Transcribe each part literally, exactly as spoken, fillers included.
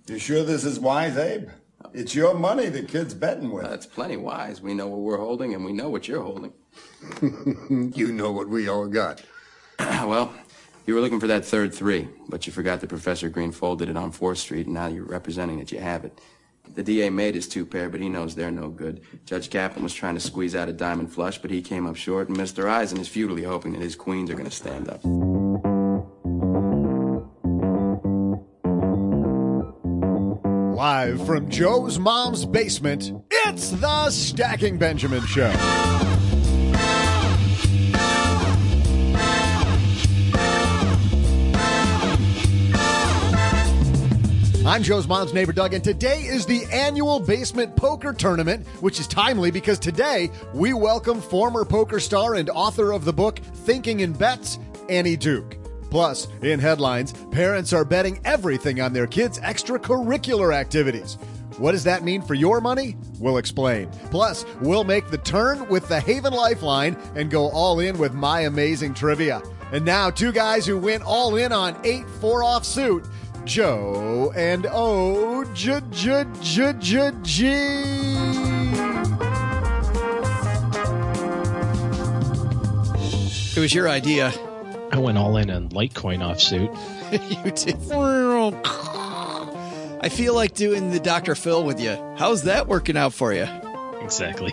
You sure this is wise, Abe? It's your money the kid's betting with. That's plenty wise. We know what we're holding, and we know what you're holding. You know what we all got. Well, you were looking for that third three, but you forgot that Professor Green folded it on fourth street, and now you're representing that you have it. The D A made his two pair, but he knows they're no good. Judge Kaplan was trying to squeeze out a diamond flush, but he came up short, and Mister Eisen is futilely hoping that his queens are going to stand up. Live from Joe's mom's basement, it's the Stacking Benjamin Show. I'm Joe's mom's neighbor, Doug, and today is the annual Basement Poker Tournament, which is timely because today we welcome former poker star and author of the book Thinking in Bets, Annie Duke. Plus, in headlines, parents are betting everything on their kids' extracurricular activities. What does that mean for your money? We'll explain. Plus, we'll make the turn with the Haven Lifeline and go all in with my amazing trivia. And now, two guys who went all in on eight four offsuit, Joe and O J J J J G. It was your idea. I went all in on Litecoin offsuit. You did. I feel like doing the Doctor Phil with you. How's that working out for you? Exactly.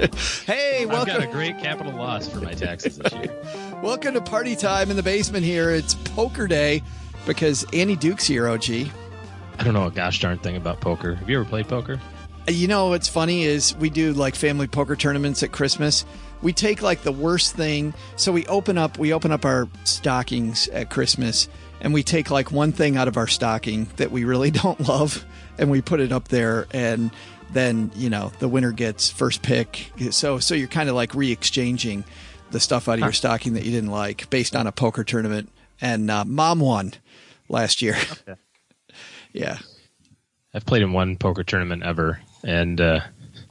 Hey, welcome. I've got a great capital loss for my taxes this year. Welcome to party time in the basement here. It's poker day because Annie Duke's here, O G. I don't know a gosh darn thing about poker. Have you ever played poker? You know what's funny is we do like family poker tournaments at Christmas. We take like the worst thing. So we open up we open up our stockings at Christmas and we take like one thing out of our stocking that we really don't love and we put it up there, and then, you know, the winner gets first pick. So so you're kind of like re-exchanging the stuff out of your stocking that you didn't like based on a poker tournament. And uh, Mom won last year. Okay. Yeah. I've played in one poker tournament ever, and uh,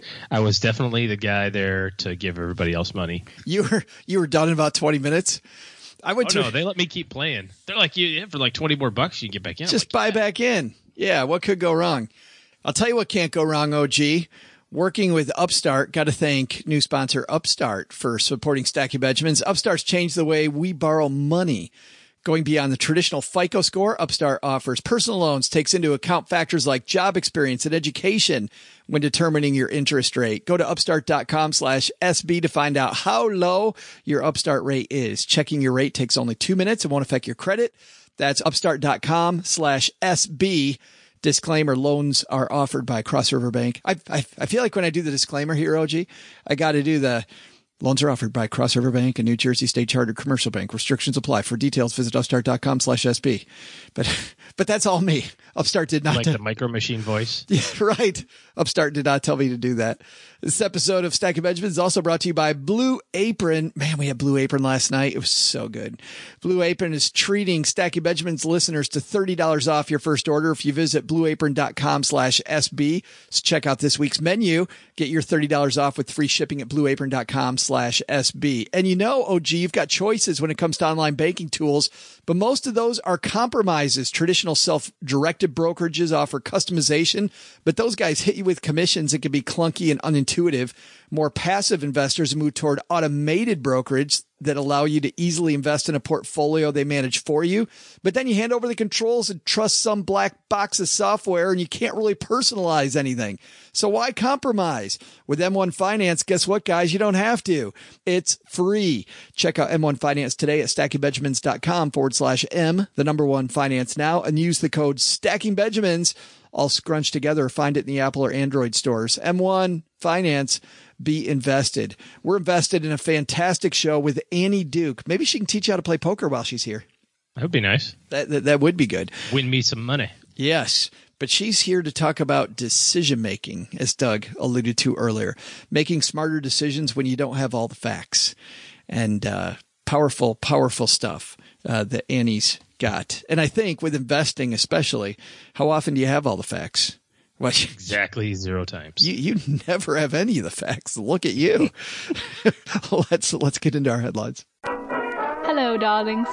I was definitely the guy there to give everybody else money. You were you were done in about twenty minutes. I went oh, to no, they let me keep playing. They're like, you for like twenty more bucks, you can get back in. Just like, buy yeah. back in. Yeah, what could go wrong? I'll tell you what can't go wrong, O G. Working with Upstart, got to thank new sponsor Upstart for supporting Stacking Benjamins. Upstart's changed the way we borrow money. Going beyond the traditional FICO score, Upstart offers personal loans, takes into account factors like job experience and education when determining your interest rate. Go to upstart.com slash SB to find out how low your Upstart rate is. Checking your rate takes only two minutes and won't affect your credit. That's upstart.com slash SB. Disclaimer, loans are offered by Cross River Bank. I, I, I feel like when I do the disclaimer here, O G, I got to do the... Loans are offered by Cross River Bank and New Jersey State Chartered Commercial Bank. Restrictions apply. For details, visit upstart.com slash SB. But, but that's all me. Upstart did not. Like the Micro Machine voice? Yeah, right. Upstart did not tell me to do that. This episode of Stacking Benjamins is also brought to you by Blue Apron. Man, we had Blue Apron last night. It was so good. Blue Apron is treating Stacking Benjamins listeners to thirty dollars off your first order if you visit blueapron.com slash SB. So check out this week's menu. Get your thirty dollars off with free shipping at blueapron.com slash SB. And you know, O G, you've got choices when it comes to online banking tools, but most of those are compromises. Traditional self-directed brokerages offer customization, but those guys hit you with commissions that can be clunky and unintuitive. More passive investors move toward automated brokerage that allow you to easily invest in a portfolio they manage for you. But then you hand over the controls and trust some black box of software, and you can't really personalize anything. So why compromise? With M one Finance, guess what, guys? You don't have to. It's free. Check out M one Finance today at stackingbenjamins.com forward slash M, the number one finance now, and use the code StackingBenjamins, all scrunched together. Find it in the Apple or Android stores. M one Finance. Be invested. We're invested in a fantastic show with Annie Duke. Maybe she can teach you how to play poker while she's here. That would be nice. That, that, that would be good. Win me some money. Yes. But she's here to talk about decision making, as Doug alluded to earlier. Making smarter decisions when you don't have all the facts. And uh, powerful, powerful stuff uh, that Annie's got. And I think with investing especially, how often do you have all the facts? Well, exactly zero times. You you never have any of the facts. Look at you. let's let's get into our headlines. Hello, darlings.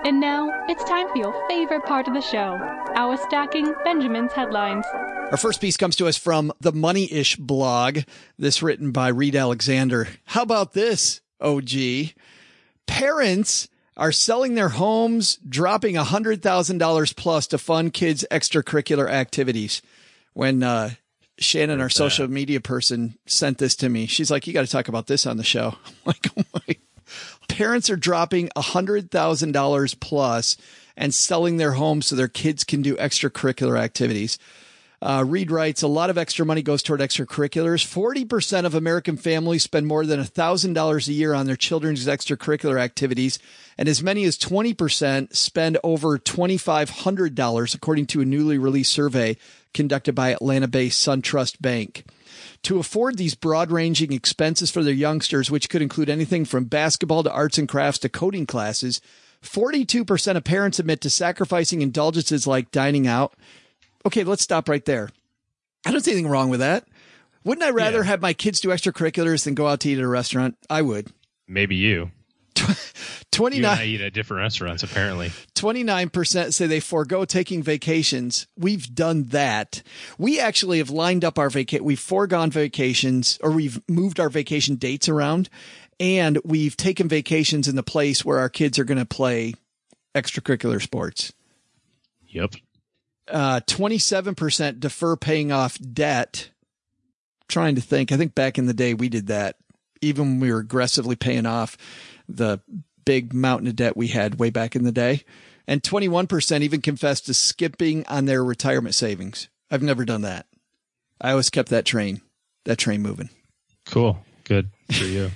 And now, it's time for your favorite part of the show, our Stacking Benjamin's headlines. Our first piece comes to us from the Money-ish blog, this written by Reed Alexander. How about this, O G? Parents are selling their homes, dropping one hundred thousand dollars plus to fund kids' extracurricular activities. When uh, Shannon, our social media person, sent this to me, she's like, you got to talk about this on the show. I'm like, oh my. Parents are dropping one hundred thousand dollars plus and selling their homes so their kids can do extracurricular activities. Uh, Reed writes, a lot of extra money goes toward extracurriculars. forty percent of American families spend more than one thousand dollars a year on their children's extracurricular activities, and as many as twenty percent spend over two thousand five hundred dollars, according to a newly released survey conducted by Atlanta-based SunTrust Bank. To afford these broad-ranging expenses for their youngsters, which could include anything from basketball to arts and crafts to coding classes, forty-two percent of parents admit to sacrificing indulgences like dining out. Okay, let's stop right there. I don't see anything wrong with that. Wouldn't I rather yeah. have my kids do extracurriculars than go out to eat at a restaurant? I would. Maybe you. twenty-nine You and I eat at different restaurants, apparently. twenty-nine percent say they forego taking vacations. We've done that. We actually have lined up our vacation. We've foregone vacations, or we've moved our vacation dates around, and we've taken vacations in the place where our kids are going to play extracurricular sports. Yep. Uh, twenty-seven percent defer paying off debt. Trying to think. I think back in the day we did that. Even when we were aggressively paying off the big mountain of debt we had way back in the day. And twenty-one percent even confessed to skipping on their retirement savings. I've never done that. I always kept that train, that train moving. Cool. Good for you.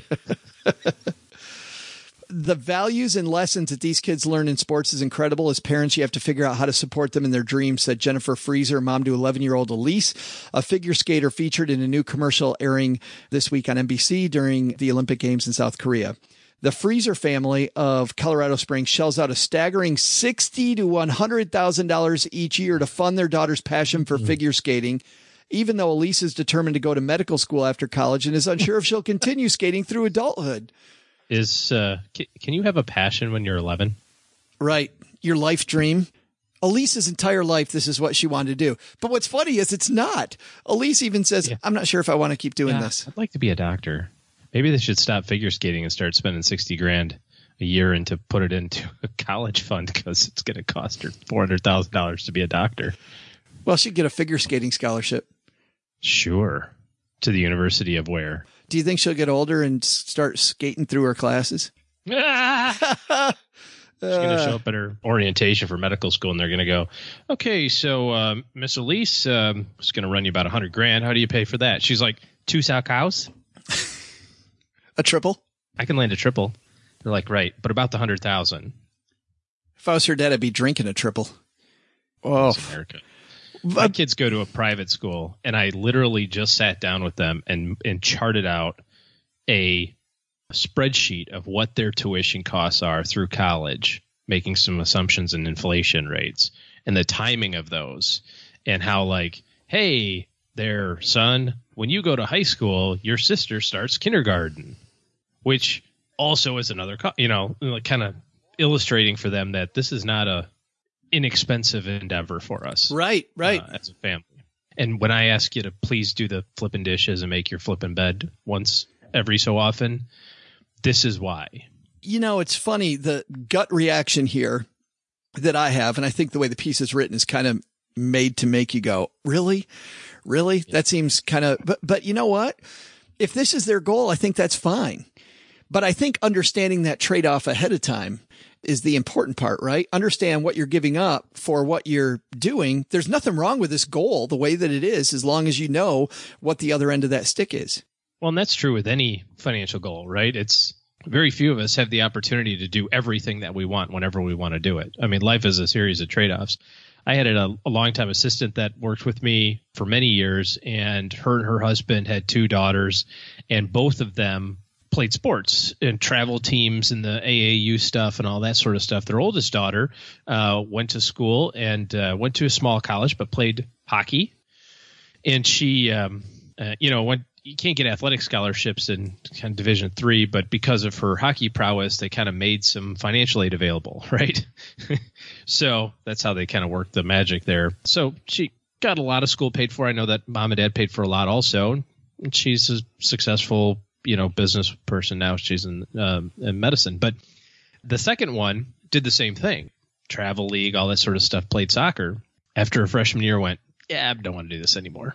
The values and lessons that these kids learn in sports is incredible. As parents, you have to figure out how to support them in their dreams, said Jennifer Freezer, mom to eleven-year-old Elise, a figure skater featured in a new commercial airing this week on N B C during the Olympic Games in South Korea. The Freezer family of Colorado Springs shells out a staggering sixty thousand to one hundred thousand dollars each year to fund their daughter's passion for mm-hmm. figure skating, even though Elise is determined to go to medical school after college and is unsure if she'll continue skating through adulthood. Is uh, can you have a passion when you're eleven? Right. Your life dream. Elise's entire life, this is what she wanted to do. But what's funny is it's not. Elise even says, yeah. I'm not sure if I want to keep doing yeah, this. I'd like to be a doctor. Maybe they should stop figure skating and start spending sixty grand a year and to put it into a college fund because it's going to cost her four hundred thousand dollars to be a doctor. Well, she'd get a figure skating scholarship. Sure. To the University of where? Do you think she'll get older and start skating through her classes? Ah! She's going to show up at her orientation for medical school, and they're going to go, okay, so um, Miss Elise um, is going to run you about one hundred grand. How do you pay for that? She's like, two sow cows? A triple? I can land a triple. They're like, right, but about the one hundred thousand. If I was her dad, I'd be drinking a triple. Oh, America. My kids go to a private school, and I literally just sat down with them and, and charted out a spreadsheet of what their tuition costs are through college, making some assumptions in inflation rates and the timing of those, and how, like, hey, their son, when you go to high school, your sister starts kindergarten, which also is another, co- you know, like kind of illustrating for them that this is not a inexpensive endeavor for us. Right, right. Uh, as a family. And when I ask you to please do the flipping dishes and make your flipping bed once every so often, this is why. You know, it's funny, the gut reaction here that I have, and I think the way the piece is written is kind of made to make you go, really? Really? Yeah. That seems kind of, but, but you know what? If this is their goal, I think that's fine. But I think understanding that trade-off ahead of time is the important part, right? Understand what you're giving up for what you're doing. There's nothing wrong with this goal the way that it is, as long as you know what the other end of that stick is. Well, and that's true with any financial goal, right? It's very few of us have the opportunity to do everything that we want whenever we want to do it. I mean, life is a series of trade-offs. I had a, a longtime assistant that worked with me for many years, and her and her husband had two daughters, and both of them played sports and travel teams and the A A U stuff and all that sort of stuff. Their oldest daughter uh, went to school and uh, went to a small college, but played hockey. And she, um, uh, you know, went you can't get athletic scholarships in kind of Division three, but because of her hockey prowess, they kind of made some financial aid available, right? So that's how they kind of worked the magic there. So she got a lot of school paid for. I know that mom and dad paid for a lot also. And she's a successful, you know, business person now. She's in, um, in medicine. But the second one did the same thing. Travel league, all that sort of stuff, played soccer. After her freshman year, went, yeah, I don't want to do this anymore.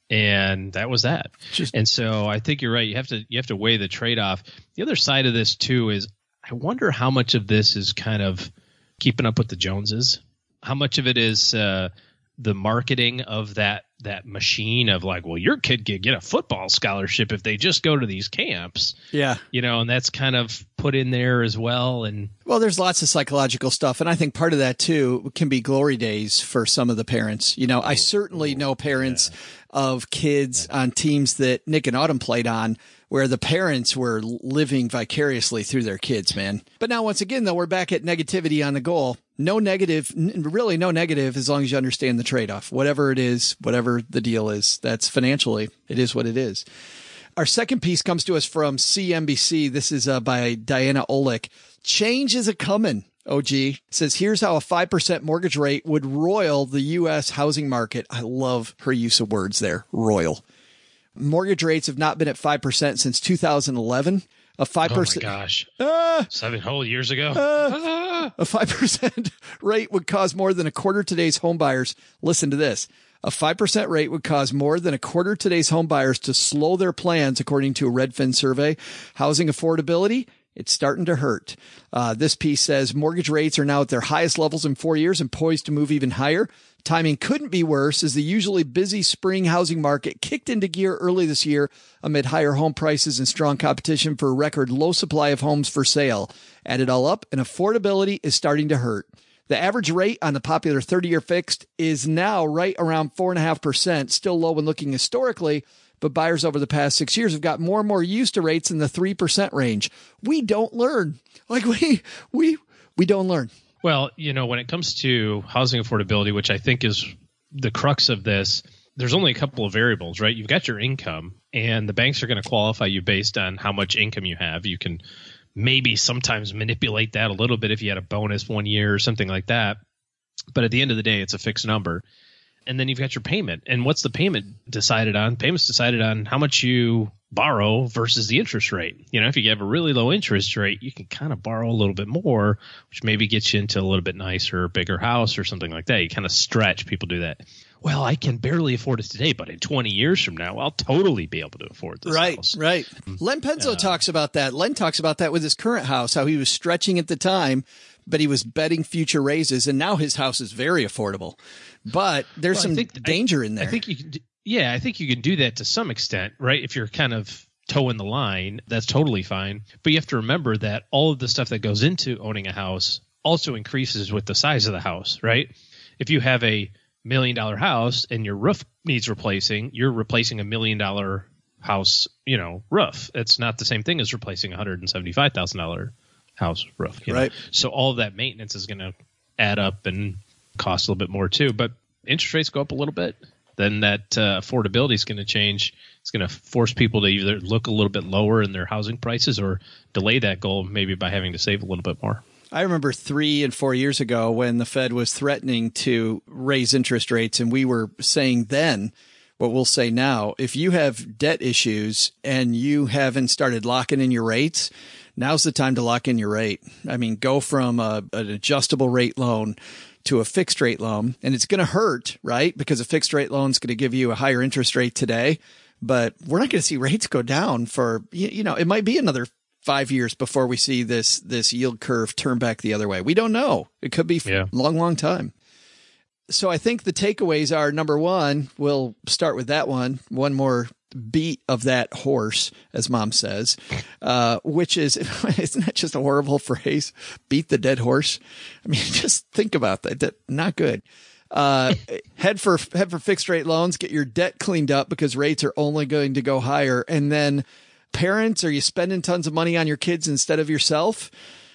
And that was that. Just, and so I think you're right. You have to you have to weigh the trade-off. The other side of this, too, is I wonder how much of this is kind of keeping up with the Joneses. How much of it is uh, the marketing of that that machine of like, well, your kid could get a football scholarship if they just go to these camps. Yeah. You know, and that's kind of put in there as well. And well, there's lots of psychological stuff. And I think part of that, too, can be glory days for some of the parents. You know, I certainly know parents yeah. of kids yeah. on teams that Nick and Autumn played on where the parents were living vicariously through their kids, man. But now, once again, though, we're back at negativity on the goal. No negative, really no negative, as long as you understand the trade-off. Whatever it is, whatever the deal is, that's financially, it is what it is. Our second piece comes to us from C N B C. This is uh, by Diana Olick. Change is a coming. O G says, here's how a five percent mortgage rate would roil the U S housing market. I love her use of words there. Roil. Mortgage rates have not been at five percent since two thousand eleven. A five percent. Oh my gosh. Uh, Seven whole years ago. Uh, ah. A five percent rate would cause more than a quarter today's home buyers. Listen to this. A five percent rate would cause more than a quarter today's home buyers to slow their plans, according to a Redfin survey. Housing affordability, it's starting to hurt. Uh, this piece says mortgage rates are now at their highest levels in four years and poised to move even higher. Timing couldn't be worse as the usually busy spring housing market kicked into gear early this year amid higher home prices and strong competition for a record low supply of homes for sale. Add it all up, and affordability is starting to hurt. The average rate on the popular thirty-year fixed is now right around four point five percent, still low when looking historically, but buyers over the past six years have got more and more used to rates in the three percent range. We don't learn. Like, we we we don't learn. Well, you know, when it comes to housing affordability, which I think is the crux of this, there's only a couple of variables, right? You've got your income, and the banks are going to qualify you based on how much income you have. You can maybe sometimes manipulate that a little bit if you had a bonus one year or something like that. But at the end of the day, it's a fixed number. And then you've got your payment. And what's the payment decided on? Payment's decided on how much you borrow versus the interest rate. You know, if you have a really low interest rate, you can kind of borrow a little bit more, which maybe gets you into a little bit nicer, bigger house or something like that. You kind of stretch. People do that. Well, I can barely afford it today, but in twenty years from now, I'll totally be able to afford this right, house. Right, right. Len Penzo uh, talks about that. Len talks about that with his current house, how he was stretching at the time, but he was betting future raises, and now his house is very affordable. But there's well, some think, danger I, in there. I think you can, yeah, I think you can do that to some extent, right? If you're kind of toeing the line, that's totally fine. But you have to remember that all of the stuff that goes into owning a house also increases with the size of the house, right? If you have a million dollar house and your roof needs replacing, you're replacing a million dollar house, you know, roof. It's not the same thing as replacing a hundred and seventy five thousand dollar house roof. You right. know? So all of that maintenance is going to add up and cost a little bit more too. But interest rates go up a little bit, then that uh, affordability is going to change. It's going to force people to either look a little bit lower in their housing prices or delay that goal maybe by having to save a little bit more. I remember three and four years ago when the Fed was threatening to raise interest rates, and we were saying then what we'll say now, if you have debt issues and you haven't started locking in your rates, now's the time to lock in your rate. I mean, go from a, an adjustable rate loan to a fixed rate loan, and it's going to hurt, right? Because a fixed rate loan is going to give you a higher interest rate today, but we're not going to see rates go down for, you know, it might be another five years before we see this this yield curve turn back the other way. We don't know. It could be a yeah. long, long time. So I think the takeaways are, number one, we'll start with that one, one more beat of that horse, as Mom says, uh, which is, isn't that just a horrible phrase? Beat the dead horse. I mean, just think about that. that not good. Uh, head for, head for fixed rate loans, get your debt cleaned up because rates are only going to go higher. And then parents, are you spending tons of money on your kids instead of yourself?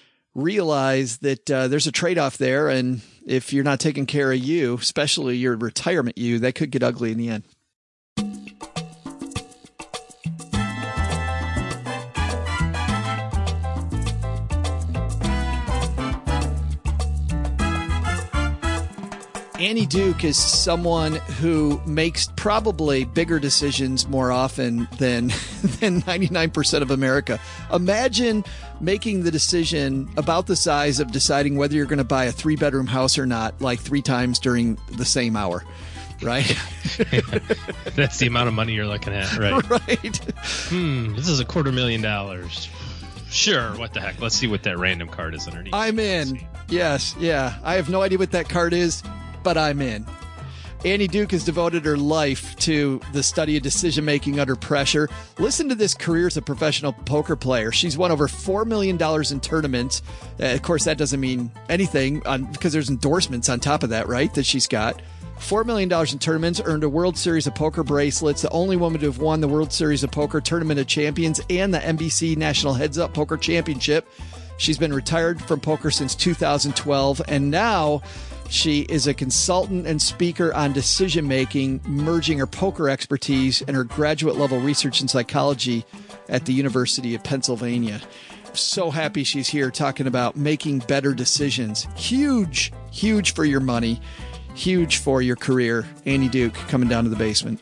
Realize that uh, there's a trade-off there. And if you're not taking care of you, especially your retirement you, that could get ugly in the end. Annie Duke is someone who makes probably bigger decisions more often than than ninety-nine percent of America. Imagine making the decision about the size of deciding whether you're going to buy a three-bedroom house or not, like three times during the same hour, right? That's the amount of money you're looking at, right? Right. Hmm, this is a quarter million dollars. Sure, what the heck? Let's see what that random card is underneath. I'm in. Yes, yeah. I have no idea what that card is, but I'm in. Annie Duke has devoted her life to the study of decision-making under pressure. Listen to this career as a professional poker player. She's won over four million dollars in tournaments. Uh, of course, that doesn't mean anything on, because there's endorsements on top of that, right, that she's got. four million dollars in tournaments, earned a World Series of Poker bracelets, the only woman to have won the World Series of Poker Tournament of Champions and the N B C National Heads Up Poker Championship. She's been retired from poker since two thousand twelve, and now she is a consultant and speaker on decision-making, merging her poker expertise and her graduate-level research in psychology at the University of Pennsylvania. So happy she's here talking about making better decisions. Huge, huge for your money, huge for your career. Annie Duke coming down to the basement.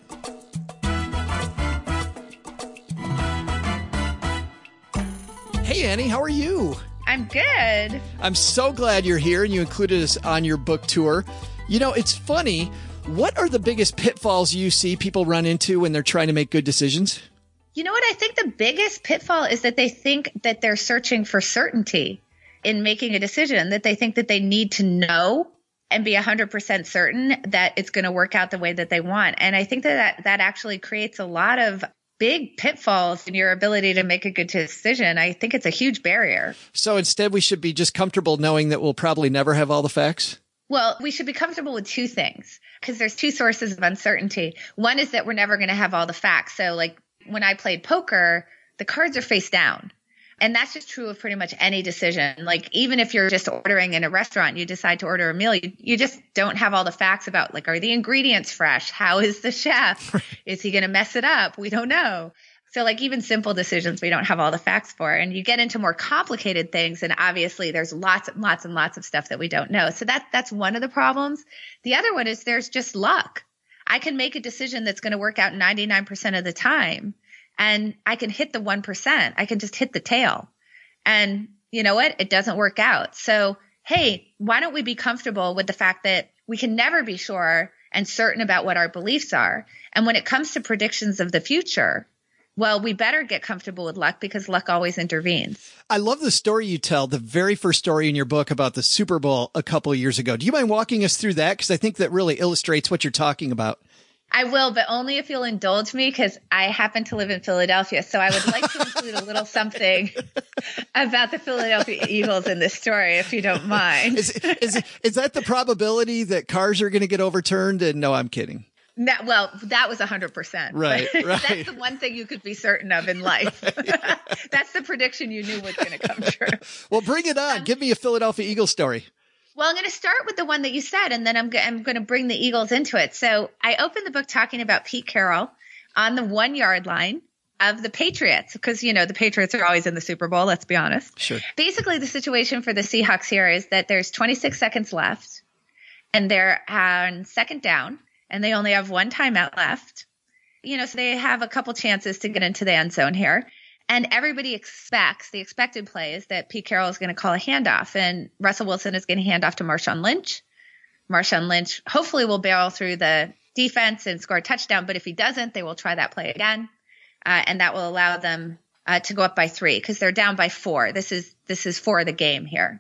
Hey, Annie, how are you? I'm good. I'm so glad you're here and you included us on your book tour. You know, it's funny. What are the biggest pitfalls you see people run into when they're trying to make good decisions? You know what? I think the biggest pitfall is that they think that they're searching for certainty in making a decision, that they think that they need to know and be one hundred percent certain that it's going to work out the way that they want. And I think that, that that actually creates a lot of big pitfalls in your ability to make a good decision. I think it's a huge barrier. So instead, we should be just comfortable knowing that we'll probably never have all the facts? Well, we should be comfortable with two things, because there's two sources of uncertainty. One is that we're never going to have all the facts. So like when I played poker, the cards are face down. And that's just true of pretty much any decision. Like even if you're just ordering in a restaurant, you decide to order a meal, you, you just don't have all the facts about, like, are the ingredients fresh? How is the chef? Is he going to mess it up? We don't know. So like even simple decisions, we don't have all the facts for. And you get into more complicated things, and obviously there's lots and lots and lots of stuff that we don't know. So that that's one of the problems. The other one is there's just luck. I can make a decision that's going to work out ninety-nine percent of the time. And I can hit the one percent. I can just hit the tail. And you know what? It doesn't work out. So, hey, why don't we be comfortable with the fact that we can never be sure and certain about what our beliefs are? And when it comes to predictions of the future, well, we better get comfortable with luck, because luck always intervenes. I love the story you tell, the very first story in your book about the Super Bowl a couple of years ago. Do you mind walking us through that? Because I think that really illustrates what you're talking about. I will, but only if you'll indulge me, because I happen to live in Philadelphia. So I would like to include a little something about the Philadelphia Eagles in this story, if you don't mind. Is, is, is that the probability that cars are going to get overturned? And no, I'm kidding. No, well, that was one hundred percent. Right, right. That's the one thing you could be certain of in life. Right. That's the prediction you knew was going to come true. Well, bring it on. Um, Give me a Philadelphia Eagles story. Well, I'm going to start with the one that you said, and then I'm, go- I'm going to bring the Eagles into it. So I opened the book talking about Pete Carroll on the one-yard line of the Patriots, because, you know, the Patriots are always in the Super Bowl, let's be honest. Sure. Basically, the situation for the Seahawks here is that there's twenty-six seconds left, and they're on second down, and they only have one timeout left. You know, so they have a couple chances to get into the end zone here. And everybody expects, the expected play is that Pete Carroll is going to call a handoff, and Russell Wilson is going to hand off to Marshawn Lynch. Marshawn Lynch hopefully will barrel through the defense and score a touchdown, but if he doesn't, they will try that play again, uh, and that will allow them uh, to go up by three, because they're down by four. This is this is for the game here.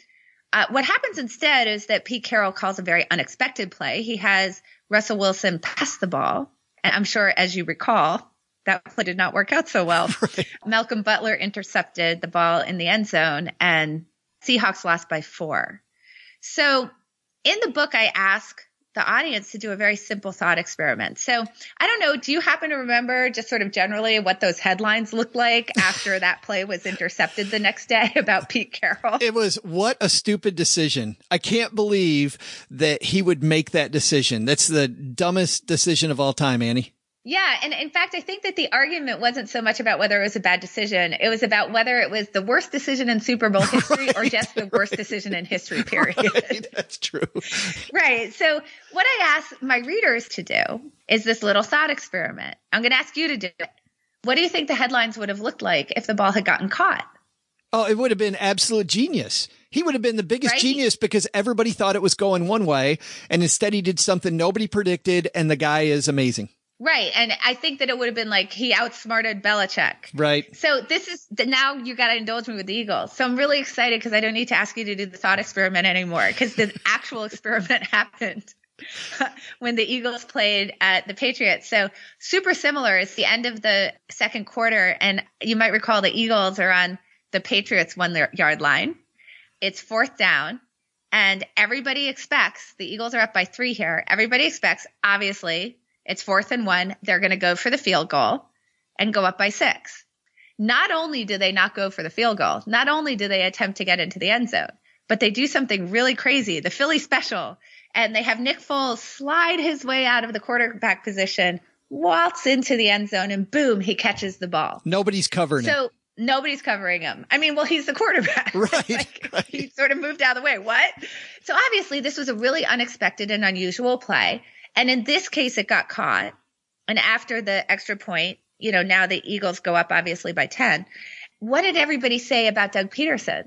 Uh, what happens instead is that Pete Carroll calls a very unexpected play. He has Russell Wilson pass the ball, and I'm sure, as you recall, that play did not work out so well. Right. Malcolm Butler intercepted the ball in the end zone, and Seahawks lost by four. So in the book, I ask the audience to do a very simple thought experiment. So I don't know, do you happen to remember just sort of generally what those headlines looked like after that play was intercepted the next day about Pete Carroll? It was, what a stupid decision. I can't believe that he would make that decision. That's the dumbest decision of all time, Annie. Yeah. And in fact, I think that the argument wasn't so much about whether it was a bad decision. It was about whether it was the worst decision in Super Bowl history right, or just the worst right. decision in history, period. Right, that's true. Right. So what I ask my readers to do is this little thought experiment. I'm going to ask you to do it. What do you think the headlines would have looked like if the ball had gotten caught? Oh, it would have been absolute genius. He would have been the biggest right? genius because everybody thought it was going one way, and instead he did something nobody predicted, and the guy is amazing. Right. And I think that it would have been like he outsmarted Belichick. Right. So this is now you got to indulge me with the Eagles. So I'm really excited because I don't need to ask you to do the thought experiment anymore because the actual experiment happened when the Eagles played at the Patriots. So super similar. It's the end of the second quarter. And you might recall the Eagles are on the Patriots one yard line. It's fourth down. And everybody expects the Eagles are up by three here. Everybody expects, obviously, it's fourth and one. They're going to go for the field goal and go up by six. Not only do they not go for the field goal, not only do they attempt to get into the end zone, but they do something really crazy, the Philly special, and they have Nick Foles slide his way out of the quarterback position, waltz into the end zone, and boom, he catches the ball. Nobody's covering so, him. Nobody's covering him. I mean, well, he's the quarterback. Right, like, right. He sort of moved out of the way. What? So obviously this was a really unexpected and unusual play. And in this case, it got caught. And after the extra point, you know, now the Eagles go up obviously by ten. What did everybody say about Doug Peterson?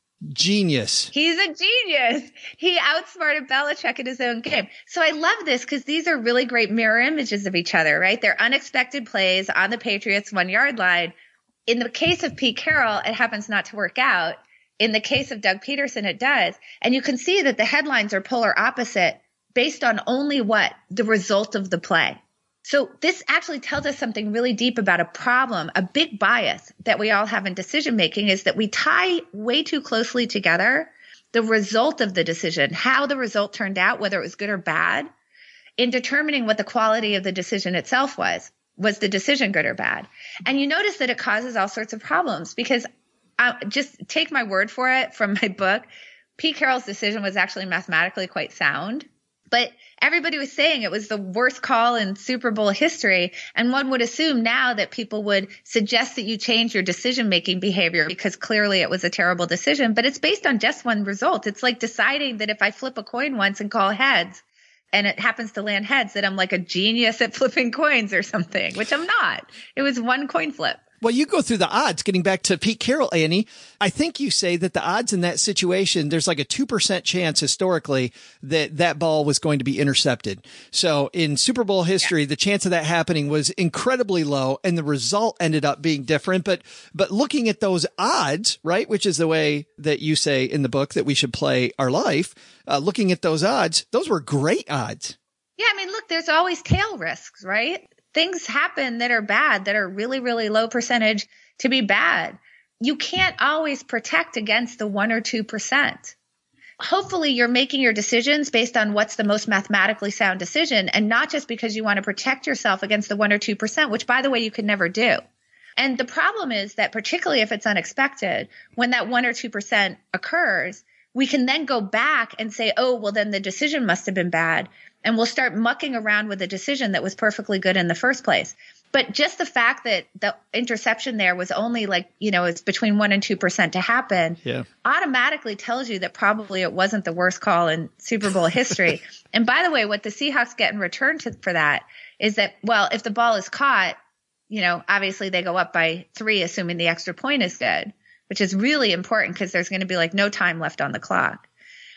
Genius. He's a genius. He outsmarted Belichick in his own game. So I love this because these are really great mirror images of each other, right? They're unexpected plays on the Patriots one yard line. In the case of Pete Carroll, it happens not to work out. In the case of Doug Peterson, it does. And you can see that the headlines are polar opposite based on only what? The result of the play. So this actually tells us something really deep about a problem, a big bias that we all have in decision making is that we tie way too closely together the result of the decision, how the result turned out, whether it was good or bad, in determining what the quality of the decision itself was. Was the decision good or bad? And you notice that it causes all sorts of problems because uh, just take my word for it from my book. Pete Carroll's decision was actually mathematically quite sound, but everybody was saying it was the worst call in Super Bowl history. And one would assume now that people would suggest that you change your decision-making behavior because clearly it was a terrible decision, but it's based on just one result. It's like deciding that if I flip a coin once and call heads, and it happens to land heads, that I'm like a genius at flipping coins or something, which I'm not. It was one coin flip. Well, you go through the odds, getting back to Pete Carroll, Annie. I think you say that the odds in that situation, there's like a two percent chance historically that that ball was going to be intercepted. So in Super Bowl history, yeah. the chance of that happening was incredibly low and the result ended up being different. But, but looking at those odds, right, which is the way that you say in the book that we should play our life, uh, looking at those odds, those were great odds. Yeah. I mean, look, there's always tail risks, right? Things happen that are bad, that are really, really low percentage to be bad. You can't always protect against the one or two percent. Hopefully you're making your decisions based on what's the most mathematically sound decision and not just because you want to protect yourself against the one or two percent, which by the way, you could never do. And the problem is that particularly if it's unexpected, when that one or two percent occurs, we can then go back and say, oh, well, then the decision must have been bad. And we'll start mucking around with a decision that was perfectly good in the first place. But just the fact that the interception there was only like, you know, it's between one and two percent to happen yeah. automatically tells you that probably it wasn't the worst call in Super Bowl history. And by the way, what the Seahawks get in return to, for that is that, well, if the ball is caught, you know, obviously they go up by three, assuming the extra point is good, which is really important because there's going to be like no time left on the clock.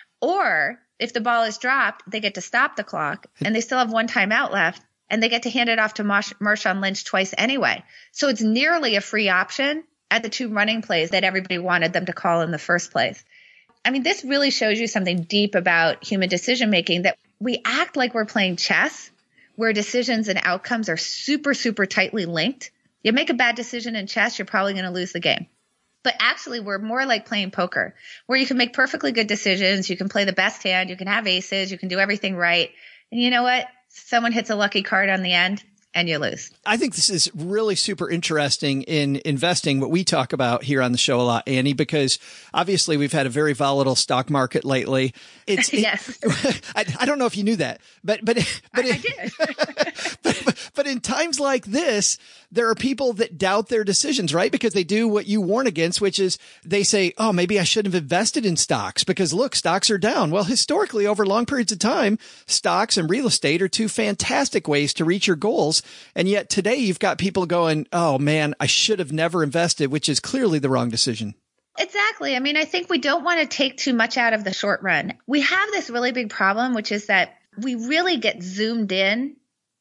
Or if the ball is dropped, they get to stop the clock and they still have one timeout left and they get to hand it off to Marsh- Marshawn Lynch twice anyway. So it's nearly a free option at the two running plays that everybody wanted them to call in the first place. I mean, this really shows you something deep about human decision making, that we act like we're playing chess where decisions and outcomes are super, super tightly linked. You make a bad decision in chess, you're probably going to lose the game. But actually, we're more like playing poker, where you can make perfectly good decisions. You can play the best hand. You can have aces. You can do everything right. And you know what? Someone hits a lucky card on the end and you lose. I think this is really super interesting in investing, what we talk about here on the show a lot, Annie, because obviously we've had a very volatile stock market lately. It's yes. It, I, I don't know if you knew that, but, but, but, I, it, I did. but, but, but in times times like this, there are people that doubt their decisions, right? Because they do what you warn against, which is they say, oh, maybe I shouldn't have invested in stocks because look, stocks are down. Well, historically, over long periods of time, stocks and real estate are two fantastic ways to reach your goals. And yet today you've got people going, oh man, I should have never invested, which is clearly the wrong decision. Exactly. I mean, I think we don't want to take too much out of the short run. We have this really big problem, which is that we really get zoomed in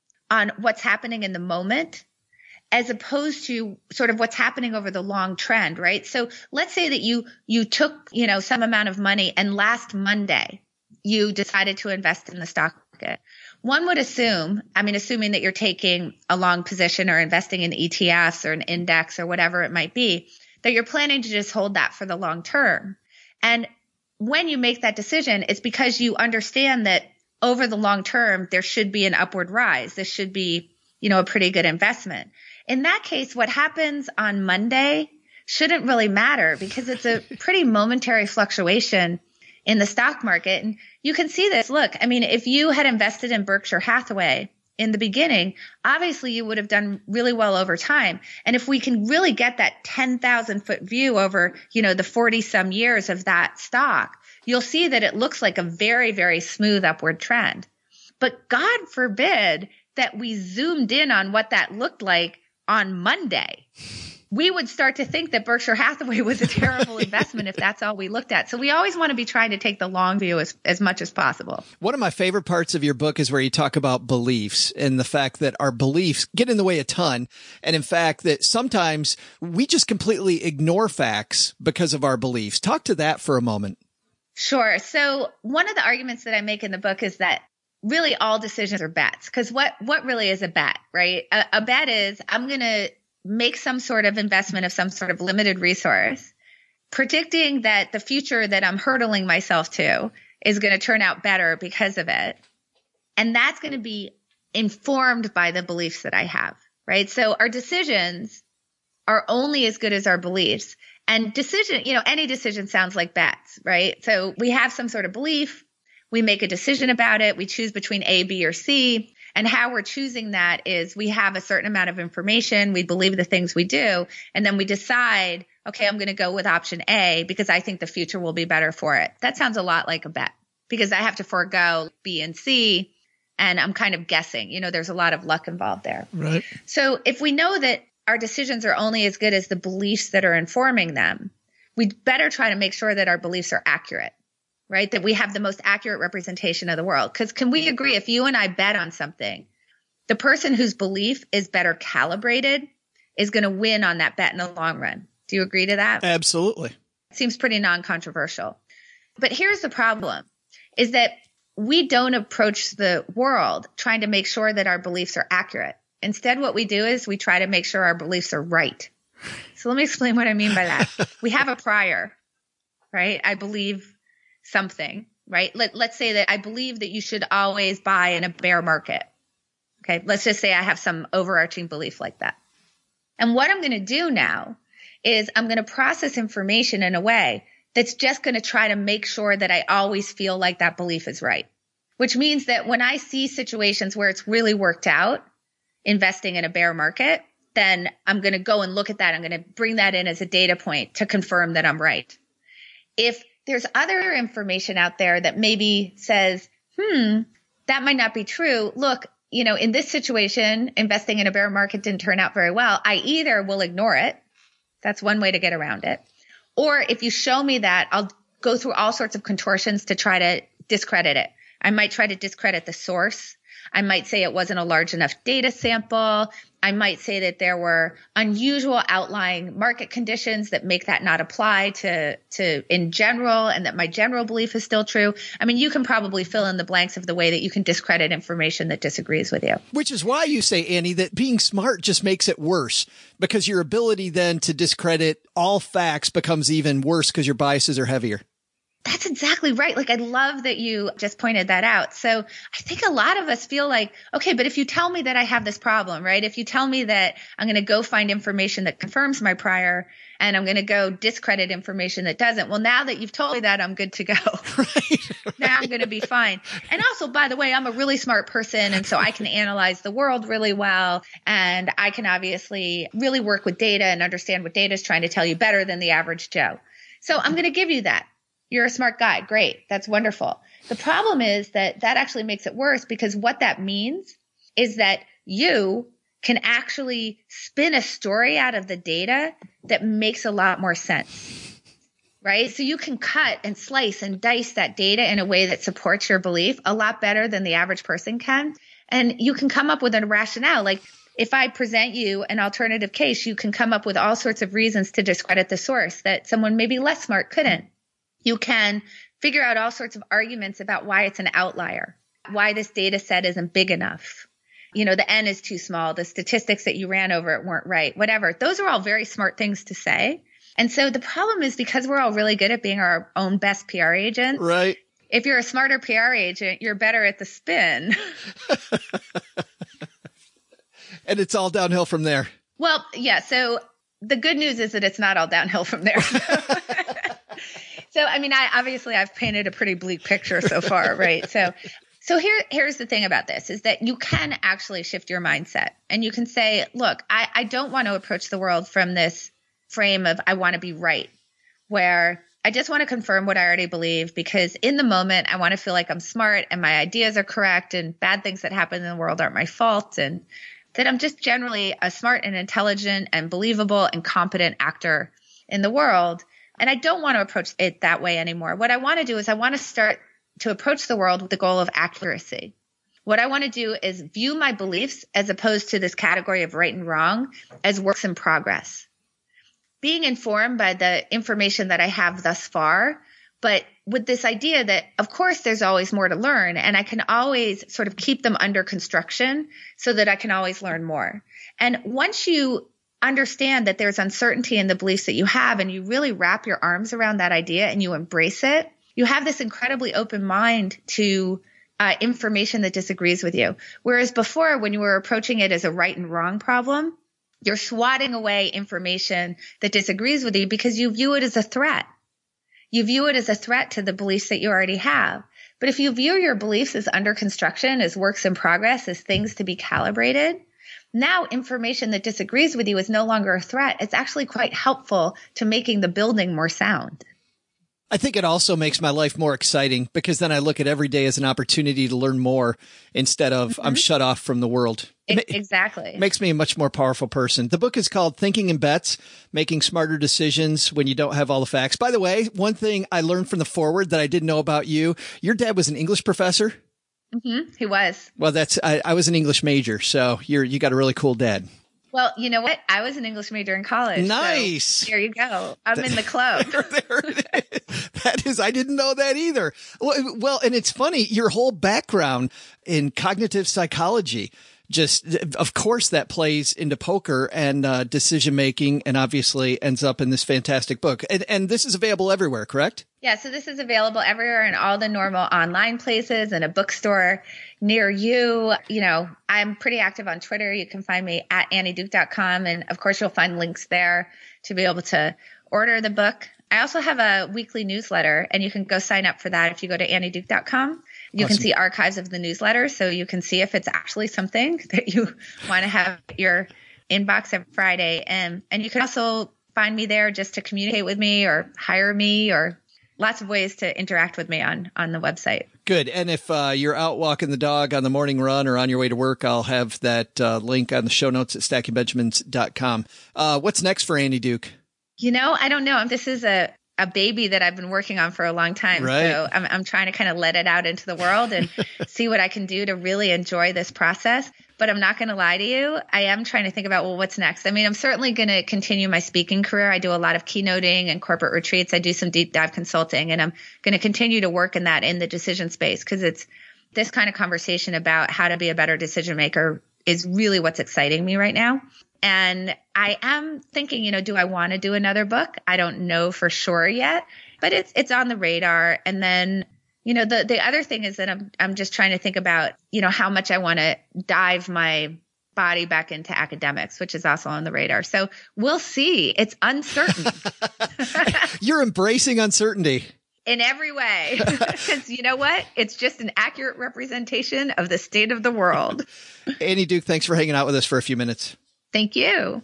on what's happening in the moment as opposed to sort of what's happening over the long trend, right? So let's say that you you took, you know, some amount of money and last Monday you decided to invest in the stock market. One would assume, I mean, assuming that you're taking a long position or investing in E T Fs or an index or whatever it might be, that you're planning to just hold that for the long term. And when you make that decision, it's because you understand that over the long term, there should be an upward rise. This should be, you know, a pretty good investment. In that case, what happens on Monday shouldn't really matter because it's a pretty momentary fluctuation in the stock market. And you can see this. Look, I mean, if you had invested in Berkshire Hathaway in the beginning, obviously you would have done really well over time. And if we can really get that ten thousand foot view over, you know, the forty some years of that stock, you'll see that it looks like a very, very smooth upward trend. But God forbid that we zoomed in on what that looked like on Monday. We would start to think that Berkshire Hathaway was a terrible investment if that's all we looked at. So we always want to be trying to take the long view as, as much as possible. One of my favorite parts of your book is where you talk about beliefs and the fact that our beliefs get in the way a ton. And in fact, that sometimes we just completely ignore facts because of our beliefs. Talk to that for a moment. Sure. So one of the arguments that I make in the book is that really all decisions are bets. Because what, what really is a bet, right? A, a bet is I'm going to make some sort of investment of some sort of limited resource, predicting that the future that I'm hurdling myself to is going to turn out better because of it. And that's going to be informed by the beliefs that I have, right? So our decisions are only as good as our beliefs. And decision, you know, any decision sounds like bets, right? So we have some sort of belief, we make a decision about it, we choose between A, B, or C. And how we're choosing that is we have a certain amount of information, we believe the things we do, and then we decide, okay, I'm going to go with option A because I think the future will be better for it. That sounds a lot like a bet because I have to forego B and C, and I'm kind of guessing. You know, there's a lot of luck involved there. Right. So if we know that our decisions are only as good as the beliefs that are informing them, we'd better try to make sure that our beliefs are accurate. Right? That we have the most accurate representation of the world. Because can we agree if you and I bet on something, the person whose belief is better calibrated is going to win on that bet in the long run. Do you agree to that? Absolutely. It seems pretty non-controversial. But here's the problem is that we don't approach the world trying to make sure that our beliefs are accurate. Instead, what we do is we try to make sure our beliefs are right. So let me explain what I mean by that. We have a prior, right? I believe something, right? Let, let's say that I believe that you should always buy in a bear market. Okay. Let's just say I have some overarching belief like that. And what I'm going to do now is I'm going to process information in a way that's just going to try to make sure that I always feel like that belief is right, which means that when I see situations where it's really worked out investing in a bear market, then I'm going to go and look at that. I'm going to bring that in as a data point to confirm that I'm right. If there's other information out there that maybe says, hmm, that might not be true. Look, you know, in this situation, investing in a bear market didn't turn out very well. I either will ignore it. That's one way to get around it. Or if you show me that, I'll go through all sorts of contortions to try to discredit it. I might try to discredit the source. I might say it wasn't a large enough data sample. I might say that there were unusual outlying market conditions that make that not apply to, to in general, and that my general belief is still true. I mean, you can probably fill in the blanks of the way that you can discredit information that disagrees with you. Which is why you say, Annie, that being smart just makes it worse, because your ability then to discredit all facts becomes even worse because your biases are heavier. That's exactly right. Like, I love that you just pointed that out. So I think a lot of us feel like, okay, but if you tell me that I have this problem, right? If you tell me that I'm going to go find information that confirms my prior and I'm going to go discredit information that doesn't. Well, now that you've told me that, I'm good to go. Right, now I'm going to be fine. And also, by the way, I'm a really smart person. And so I can analyze the world really well. And I can obviously really work with data and understand what data is trying to tell you better than the average Joe. So I'm going to give you that. You're a smart guy. Great. That's wonderful. The problem is that that actually makes it worse, because what that means is that you can actually spin a story out of the data that makes a lot more sense, right? So you can cut and slice and dice that data in a way that supports your belief a lot better than the average person can. And you can come up with a rationale. Like, if I present you an alternative case, you can come up with all sorts of reasons to discredit the source that someone maybe less smart couldn't. You can figure out all sorts of arguments about why it's an outlier, why this data set isn't big enough. You know, the N is too small. The statistics that you ran over it weren't right, whatever. Those are all very smart things to say. And so the problem is, because we're all really good at being our own best P R agents. Right. If you're a smarter P R agent, you're better at the spin. And it's all downhill from there. Well, yeah. So the good news is that it's not all downhill from there. So, I mean, I obviously I've painted a pretty bleak picture so far, right? So, so here, here's the thing about this is that you can actually shift your mindset, and you can say, look, I, I don't want to approach the world from this frame of I want to be right, where I just want to confirm what I already believe, because in the moment I want to feel like I'm smart and my ideas are correct and bad things that happen in the world aren't my fault, and that I'm just generally a smart and intelligent and believable and competent actor in the world. And I don't want to approach it that way anymore. What I want to do is I want to start to approach the world with the goal of accuracy. What I want to do is view my beliefs, as opposed to this category of right and wrong, as works in progress. Being informed by the information that I have thus far, but with this idea that, of course, there's always more to learn, and I can always sort of keep them under construction so that I can always learn more. And once you understand that there's uncertainty in the beliefs that you have, and you really wrap your arms around that idea and you embrace it, you have this incredibly open mind to uh, information that disagrees with you. Whereas before, when you were approaching it as a right and wrong problem, you're swatting away information that disagrees with you because you view it as a threat. You view it as a threat to the beliefs that you already have. But if you view your beliefs as under construction, as works in progress, as things to be calibrated, now information that disagrees with you is no longer a threat. It's actually quite helpful to making the building more sound. I think it also makes my life more exciting, because then I look at every day as an opportunity to learn more instead of mm-hmm. I'm shut off from the world. It, exactly. It makes me a much more powerful person. The book is called Thinking in Bets, Making Smarter Decisions When You Don't Have All the Facts. By the way, one thing I learned from the foreword that I didn't know about you, your dad was an English professor. Mm-hmm. He was. Well, that's, I, I was an English major, so you're, you got a really cool dad. Well, you know what? I was an English major in college. Nice. So there you go. I'm in the club. there, there it is. That is, I didn't know that either. Well, well, and it's funny, your whole background in cognitive psychology, just, of course, that plays into poker and uh, decision making, and obviously ends up in this fantastic book. And, and this is available everywhere, correct? Yeah, so this is available everywhere in all the normal online places and a bookstore near you. You know, I'm pretty active on Twitter. You can find me at annie duke dot com. And of course, you'll find links there to be able to order the book. I also have a weekly newsletter, and you can go sign up for that if you go to annie duke dot com. You awesome. Can see archives of the newsletter, so you can see if it's actually something that you want to have in your inbox every Friday. And, and you can also find me there just to communicate with me or hire me, or lots of ways to interact with me on, on the website. Good. And if uh, you're out walking the dog on the morning run or on your way to work, I'll have that uh, link on the show notes at stacking benjamins dot com. Uh, what's next for Annie Duke? You know, I don't know. This is a, a baby that I've been working on for a long time. Right. So I'm, I'm trying to kind of let it out into the world and see what I can do to really enjoy this process. But I'm not going to lie to you. I am trying to think about, well, what's next? I mean, I'm certainly going to continue my speaking career. I do a lot of keynoting and corporate retreats. I do some deep dive consulting, and I'm going to continue to work in that in the decision space, because it's this kind of conversation about how to be a better decision maker is really what's exciting me right now. And I am thinking, you know, do I want to do another book? I don't know for sure yet. but it's it's on the radar. And then, you know, the the other thing is that I'm I'm just trying to think about, you know, how much I want to dive my body back into academics, which is also on the radar. So we'll see. It's uncertain. You're embracing uncertainty. In every way. Because you know what? It's just an accurate representation of the state of the world. Annie Duke, thanks for hanging out with us for a few minutes. Thank you.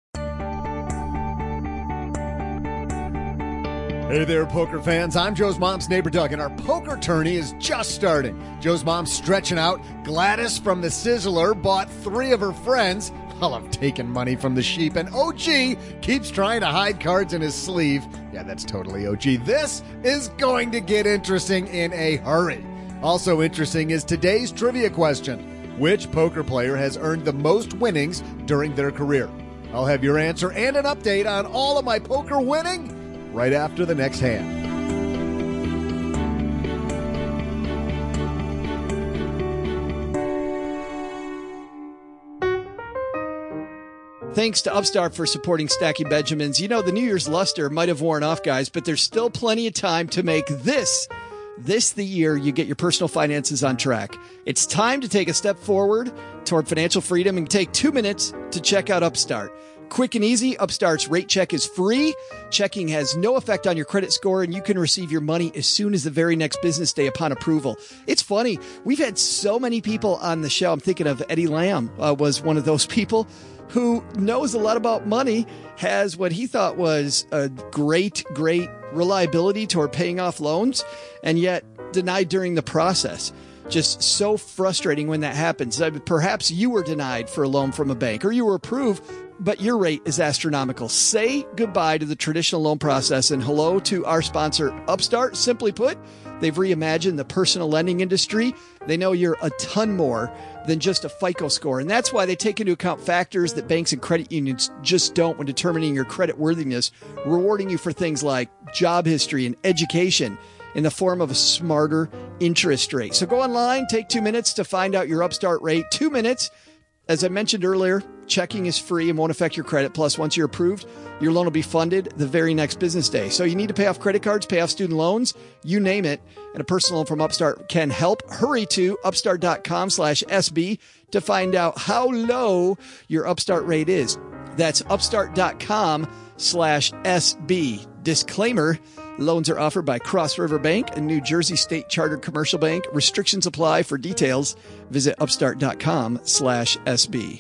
Hey there, poker fans. I'm Joe's mom's neighbor, Doug, and our poker tourney is just starting. Joe's mom's stretching out. Gladys from the Sizzler bought three of her friends. I'll have taken money from the sheep. And O G keeps trying to hide cards in his sleeve. Yeah, that's totally O G. This is going to get interesting in a hurry. Also interesting is today's trivia question. Which poker player has earned the most winnings during their career? I'll have your answer and an update on all of my poker winning right after the next hand. Thanks to Upstart for supporting Stacking Benjamins. You know, the New Year's luster might have worn off, guys, but there's still plenty of time to make this, this the year you get your personal finances on track. It's time to take a step forward toward financial freedom and take two minutes to check out Upstart. Quick and easy, Upstart's rate check is free. Checking has no effect on your credit score, and you can receive your money as soon as the very next business day upon approval. It's funny. We've had so many people on the show. I'm thinking of Eddie Lamb uh, was one of those people who knows a lot about money, has what he thought was a great, great reliability toward paying off loans, and yet denied during the process. Just so frustrating when that happens. Perhaps you were denied for a loan from a bank, or you were approved, but your rate is astronomical. Say goodbye to the traditional loan process and hello to our sponsor, Upstart. Simply put, they've reimagined the personal lending industry. They know you're a ton more than just a FICO score. And that's why they take into account factors that banks and credit unions just don't when determining your credit worthiness, rewarding you for things like job history and education in the form of a smarter interest rate. So go online, take two minutes to find out your Upstart rate. Two minutes. As I mentioned earlier, checking is free and won't affect your credit. Plus, once you're approved, your loan will be funded the very next business day. So you need to pay off credit cards, pay off student loans, you name it. And a personal loan from Upstart can help. Hurry to upstart.com slash SB to find out how low your Upstart rate is. That's upstart.com slash SB. Disclaimer, loans are offered by Cross River Bank, a New Jersey state chartered commercial bank. Restrictions apply. For details, visit upstart.com slash SB.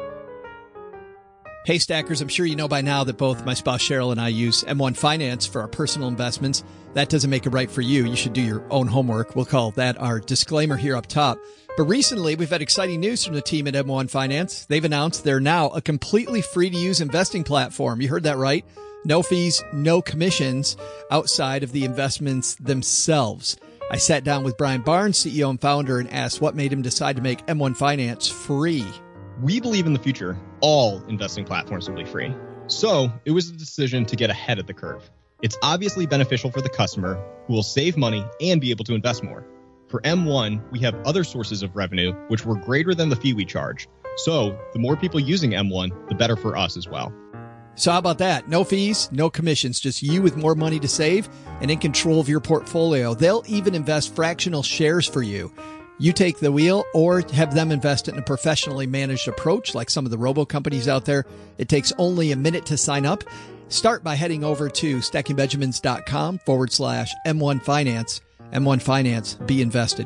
Hey, Stackers, I'm sure you know by now that both my spouse Cheryl and I use M one Finance for our personal investments. That doesn't make it right for you. You should do your own homework. We'll call that our disclaimer here up top. But recently, we've had exciting news from the team at M one Finance. They've announced they're now a completely free-to-use investing platform. You heard that right. No fees, no commissions outside of the investments themselves. I sat down with Brian Barnes, C E O and founder, and asked what made him decide to make M one Finance free. We believe in the future, all investing platforms will be free. So it was a decision to get ahead of the curve. It's obviously beneficial for the customer who will save money and be able to invest more. For M one, we have other sources of revenue which were greater than the fee we charge. So the more people using M one, the better for us as well. So how about that? No fees, no commissions, just you with more money to save and in control of your portfolio. They'll even invest fractional shares for you. You take the wheel or have them invest in a professionally managed approach like some of the robo companies out there. It takes only a minute to sign up. Start by heading over to stackingbenjamins.com forward slash M1 Finance. M one Finance, be invested.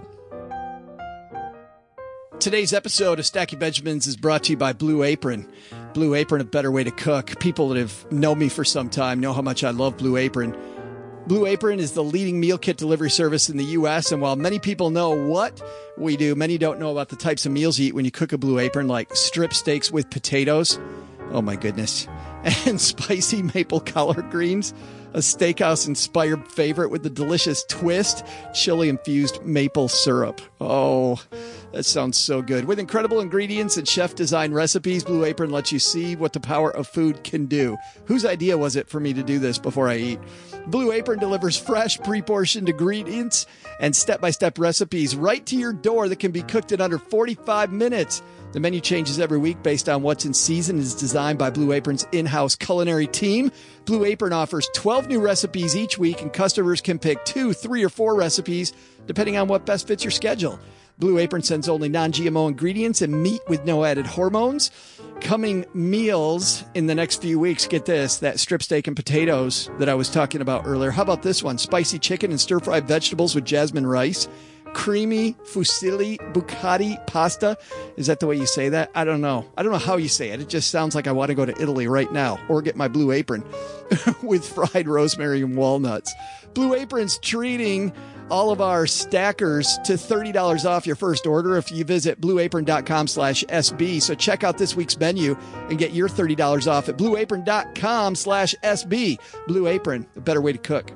Today's episode of Stacking Benjamins is brought to you by Blue Apron. Blue Apron, a better way to cook. People that have known me for some time know how much I love Blue Apron. Blue Apron is the leading meal kit delivery service in the U S, and while many people know what we do, many don't know about the types of meals you eat when you cook a Blue Apron, like strip steaks with potatoes. Oh my goodness. And spicy maple collard greens, a steakhouse-inspired favorite with the delicious twist, chili-infused maple syrup. Oh, that sounds so good. With incredible ingredients and chef-designed recipes, Blue Apron lets you see what the power of food can do. Whose idea was it for me to do this before I eat? Blue Apron delivers fresh, pre-portioned ingredients and step-by-step recipes right to your door that can be cooked in under forty-five minutes. The menu changes every week based on what's in season and is designed by Blue Apron's in-house culinary team. Blue Apron offers twelve new recipes each week, and customers can pick two, three, or four recipes depending on what best fits your schedule. Blue Apron sends only non-G M O ingredients and meat with no added hormones. Coming meals in the next few weeks, get this, that strip steak and potatoes that I was talking about earlier. How about this one? Spicy chicken and stir-fried vegetables with jasmine rice. Creamy fusilli bucati pasta. Is that the way you say that? I don't know. I don't know how you say it. It just sounds like I want to go to Italy right now or get my Blue Apron with fried rosemary and walnuts. Blue Apron's treating all of our stackers to thirty dollars off your first order if you visit blueapron.com slash SB. So check out this week's menu and get your thirty dollars off at blueapron.com slash SB. Blue Apron, a better way to cook.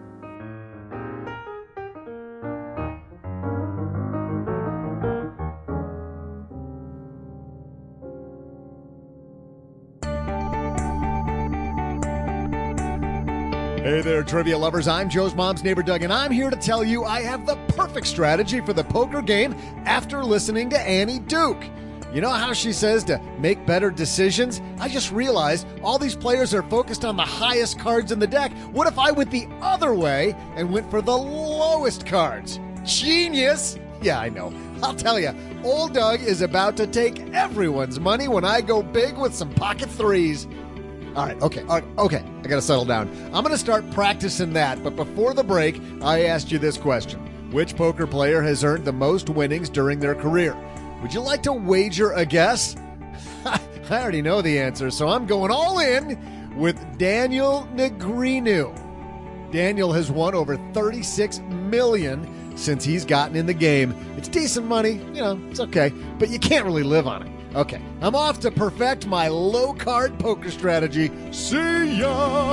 Hey there, trivia lovers. I'm Joe's mom's neighbor, Doug, and I'm here to tell you I have the perfect strategy for the poker game after listening to Annie Duke. You know how she says to make better decisions? I just realized all these players are focused on the highest cards in the deck. What if I went the other way and went for the lowest cards? Genius! Yeah, I know. I'll tell you, old Doug is about to take everyone's money when I go big with some pocket threes. All right, okay, all right, okay, I got to settle down. I'm going to start practicing that, but before the break, I asked you this question. Which poker player has earned the most winnings during their career? Would you like to wager a guess? I already know the answer, so I'm going all in with Daniel Negreanu. Daniel has won over thirty-six million dollars since he's gotten in the game. It's decent money, you know, it's okay, but you can't really live on it. Okay, I'm off to perfect my low-card poker strategy. See ya!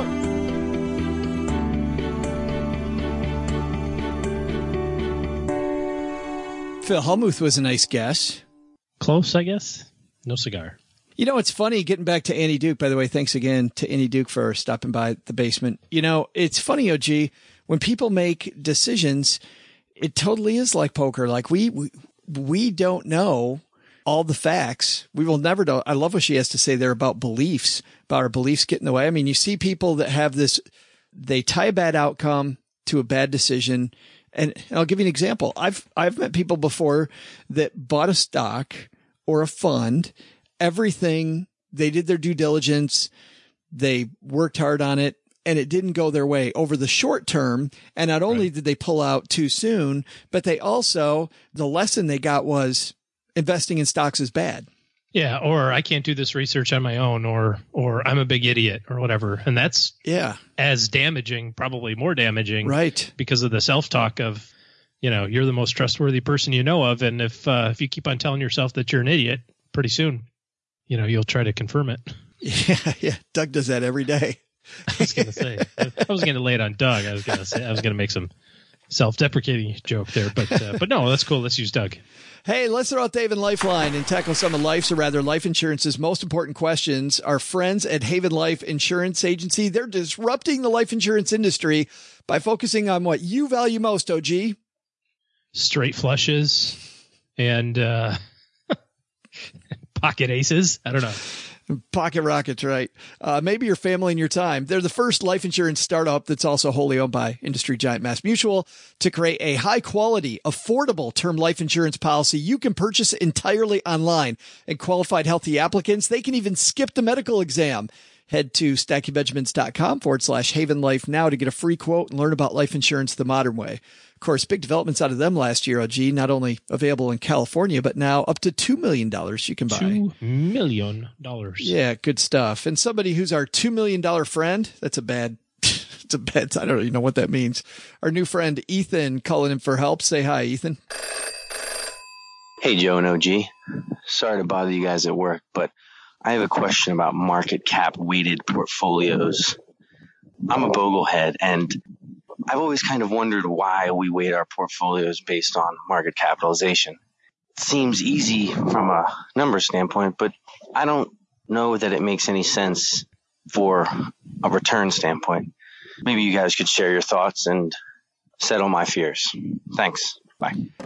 Phil Hellmuth was a nice guess. Close, I guess. No cigar. You know, it's funny, getting back to Annie Duke, by the way, thanks again to Annie Duke for stopping by the basement. You know, it's funny, O G, when people make decisions, it totally is like poker. Like, we we, we don't know all the facts. We will never know. I love what she has to say there about beliefs, about our beliefs getting in the way. I mean, you see people that have this, they tie a bad outcome to a bad decision. And, and I'll give you an example. I've, I've met people before that bought a stock or a fund, everything, they did their due diligence, they worked hard on it, and it didn't go their way over the short term. And not only right. did they pull out too soon, but they also, the lesson they got was, investing in stocks is bad. Yeah, or I can't do this research on my own, or or I'm a big idiot, or whatever. And that's yeah as damaging, probably more damaging, right? Because of the self-talk of, you know, you're the most trustworthy person you know of, and if uh, if you keep on telling yourself that you're an idiot, pretty soon, you know, you'll try to confirm it. Yeah, yeah. Doug does that every day. I was gonna say, I was gonna lay it on Doug. I was gonna say, I was gonna make some self-deprecating joke there, but uh, but no, that's cool. Let's use Doug. Hey, let's throw out Dave and Lifeline and tackle some of life's, or rather life insurance's most important questions. Our friends at Haven Life Insurance Agency, they're disrupting the life insurance industry by focusing on what you value most, O G. Straight flushes and uh, pocket aces. I don't know. Pocket rockets, right? Uh, maybe your family and your time. They're the first life insurance startup that's also wholly owned by industry giant MassMutual to create a high quality, affordable term life insurance policy you can purchase entirely online. And qualified healthy applicants, they can even skip the medical exam. Head to stackingbenjamins.com forward slash Haven Life now to get a free quote and learn about life insurance the modern way. Of course, big developments out of them last year, O G, not only available in California, but now up to two million dollars you can buy. two million dollars. Yeah, good stuff. And somebody who's our two million dollars friend, that's a bad, it's a bad, I don't even know what that means. Our new friend, Ethan, calling in for help. Say hi, Ethan. Hey, Joe and O G. Sorry to bother you guys at work, but I have a question about market cap weighted portfolios. I'm a boglehead, and I've always kind of wondered why we weight our portfolios based on market capitalization. It seems easy from a number standpoint, but I don't know that it makes any sense for a return standpoint. Maybe you guys could share your thoughts and settle my fears. Thanks. Bye.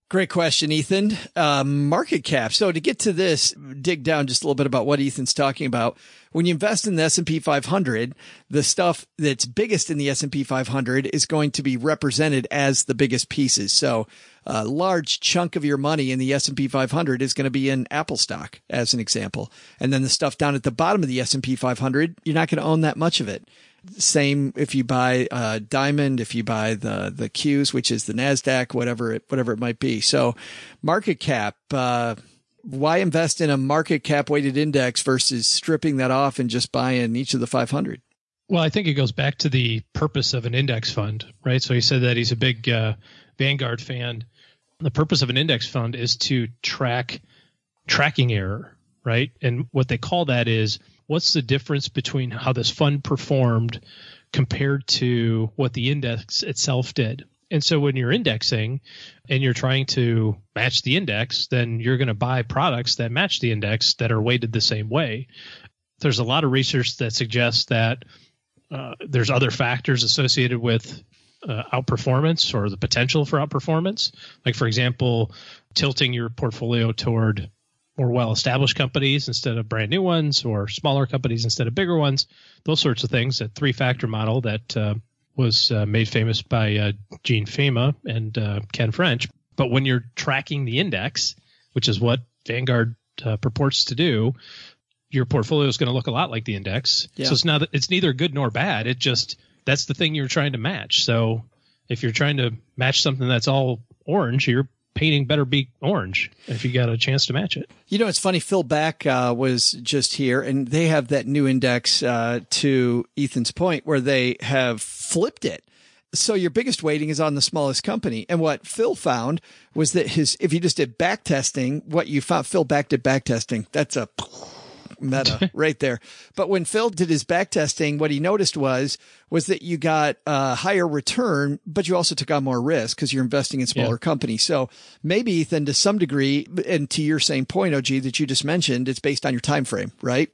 Great question, Ethan. Uh, market cap. So to get to this, dig down just a little bit about what Ethan's talking about. When you invest in the S and P five hundred, the stuff that's biggest in the S and P five hundred is going to be represented as the biggest pieces. So a large chunk of your money in the S and P five hundred is going to be in Apple stock, as an example. And then the stuff down at the bottom of the S and P five hundred, you're not going to own that much of it. Same if you buy uh Diamond, if you buy the the Qs, which is the NASDAQ, whatever it whatever it might be. So market cap, uh why invest in a market cap weighted index versus stripping that off and just buying each of the five hundred? Well, I think it goes back to the purpose of an index fund, right? So he said that he's a big uh, Vanguard fan. The purpose of an index fund is to track tracking error, right? And what they call that is, what's the difference between how this fund performed compared to what the index itself did? And so when you're indexing and you're trying to match the index, then you're going to buy products that match the index that are weighted the same way. There's a lot of research that suggests that uh, there's other factors associated with uh, outperformance or the potential for outperformance. Like, for example, tilting your portfolio toward more well-established companies instead of brand new ones, or smaller companies instead of bigger ones, those sorts of things. That three-factor model that uh, was uh, made famous by uh, Gene Fama and uh, Ken French. But when you're tracking the index, which is what Vanguard uh, purports to do, your portfolio is going to look a lot like the index. Yeah. So it's not, it's neither good nor bad. It just, that's the thing you're trying to match. So if you're trying to match something that's all orange, you're painting better be orange if you got a chance to match it. You know, it's funny. Phil Back uh, was just here, and they have that new index, uh, to Ethan's point, where they have flipped it. So your biggest weighting is on the smallest company. And what Phil found was that his, if you just did back testing, what you found, Phil Back did back testing. That's a meta right there. But when Phil did his back testing, what he noticed was, was that you got a higher return, but you also took on more risk because you're investing in smaller yeah. companies. So maybe, Ethan, to some degree, and to your same point, O G, that you just mentioned, it's based on your time frame, right?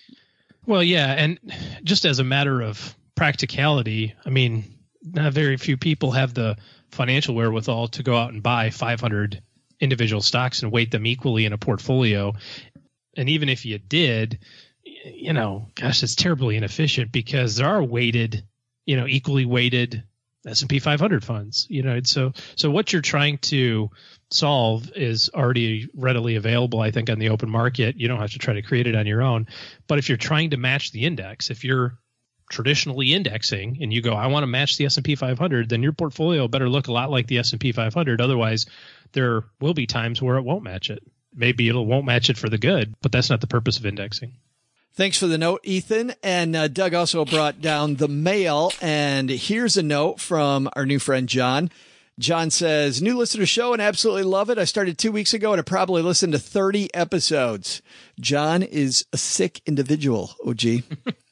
Well, yeah. And just as a matter of practicality, I mean, not very few people have the financial wherewithal to go out and buy five hundred individual stocks and weight them equally in a portfolio. And even if you did, you know, gosh, it's terribly inefficient because there are weighted, you know, equally weighted S and P five hundred funds, you know. And so, so what you're trying to solve is already readily available, I think, on the open market. You don't have to try to create it on your own. But if you're trying to match the index, if you're traditionally indexing and you go, I want to match the S and P five hundred, then your portfolio better look a lot like the S and P five hundred. Otherwise, there will be times where it won't match it. Maybe it won't match it for the good, but that's not the purpose of indexing. Thanks for the note, Ethan. And uh, Doug also brought down the mail. And here's a note from our new friend, John. John says, new listener to the show and absolutely love it. I started two weeks ago and I probably listened to thirty episodes. John is a sick individual, O G.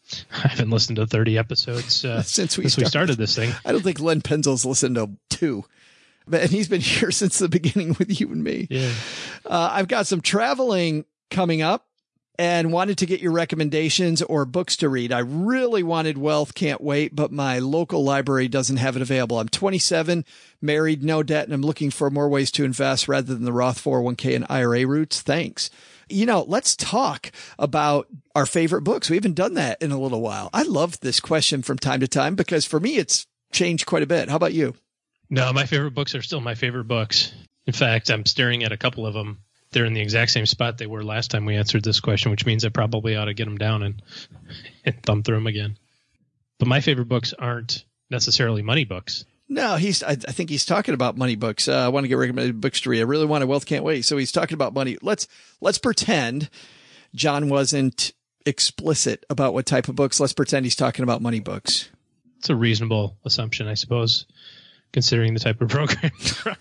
I haven't listened to thirty episodes uh, since, we, since started. we started this thing. I don't think Len Penzel's listened to two. But, and he's been here since the beginning with you and me. Yeah. Uh, I've got some traveling coming up and wanted to get your recommendations or books to read. I really wanted Wealth Can't Wait, but my local library doesn't have it available. I'm twenty-seven, married, no debt, and I'm looking for more ways to invest rather than the Roth four oh one k and I R A routes. Thanks. You know, let's talk about our favorite books. We haven't done that in a little while. I love this question from time to time because for me, it's changed quite a bit. How about you? No, my favorite books are still my favorite books. In fact, I'm staring at a couple of them. They're in the exact same spot they were last time we answered this question, which means I probably ought to get them down and, and thumb through them again. But my favorite books aren't necessarily money books. No, he's. I, I think he's talking about money books. Uh, I want to get recommended books to read. I really want a Wealth Can't Wait. So he's talking about money. Let's let's pretend John wasn't explicit about what type of books. Let's pretend he's talking about money books. It's a reasonable assumption, I suppose, considering the type of program.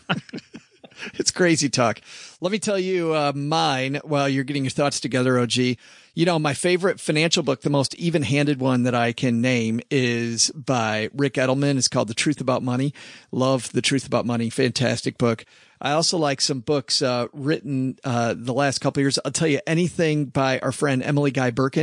It's crazy talk. Let me tell you uh, mine while you're getting your thoughts together, O G. You know, my favorite financial book, the most even-handed one that I can name, is by Rick Edelman. It's called The Truth About Money. Love The Truth About Money. Fantastic book. I also like some books uh, written uh, the last couple of years. I'll tell you anything by our friend Emily Guy Birkin.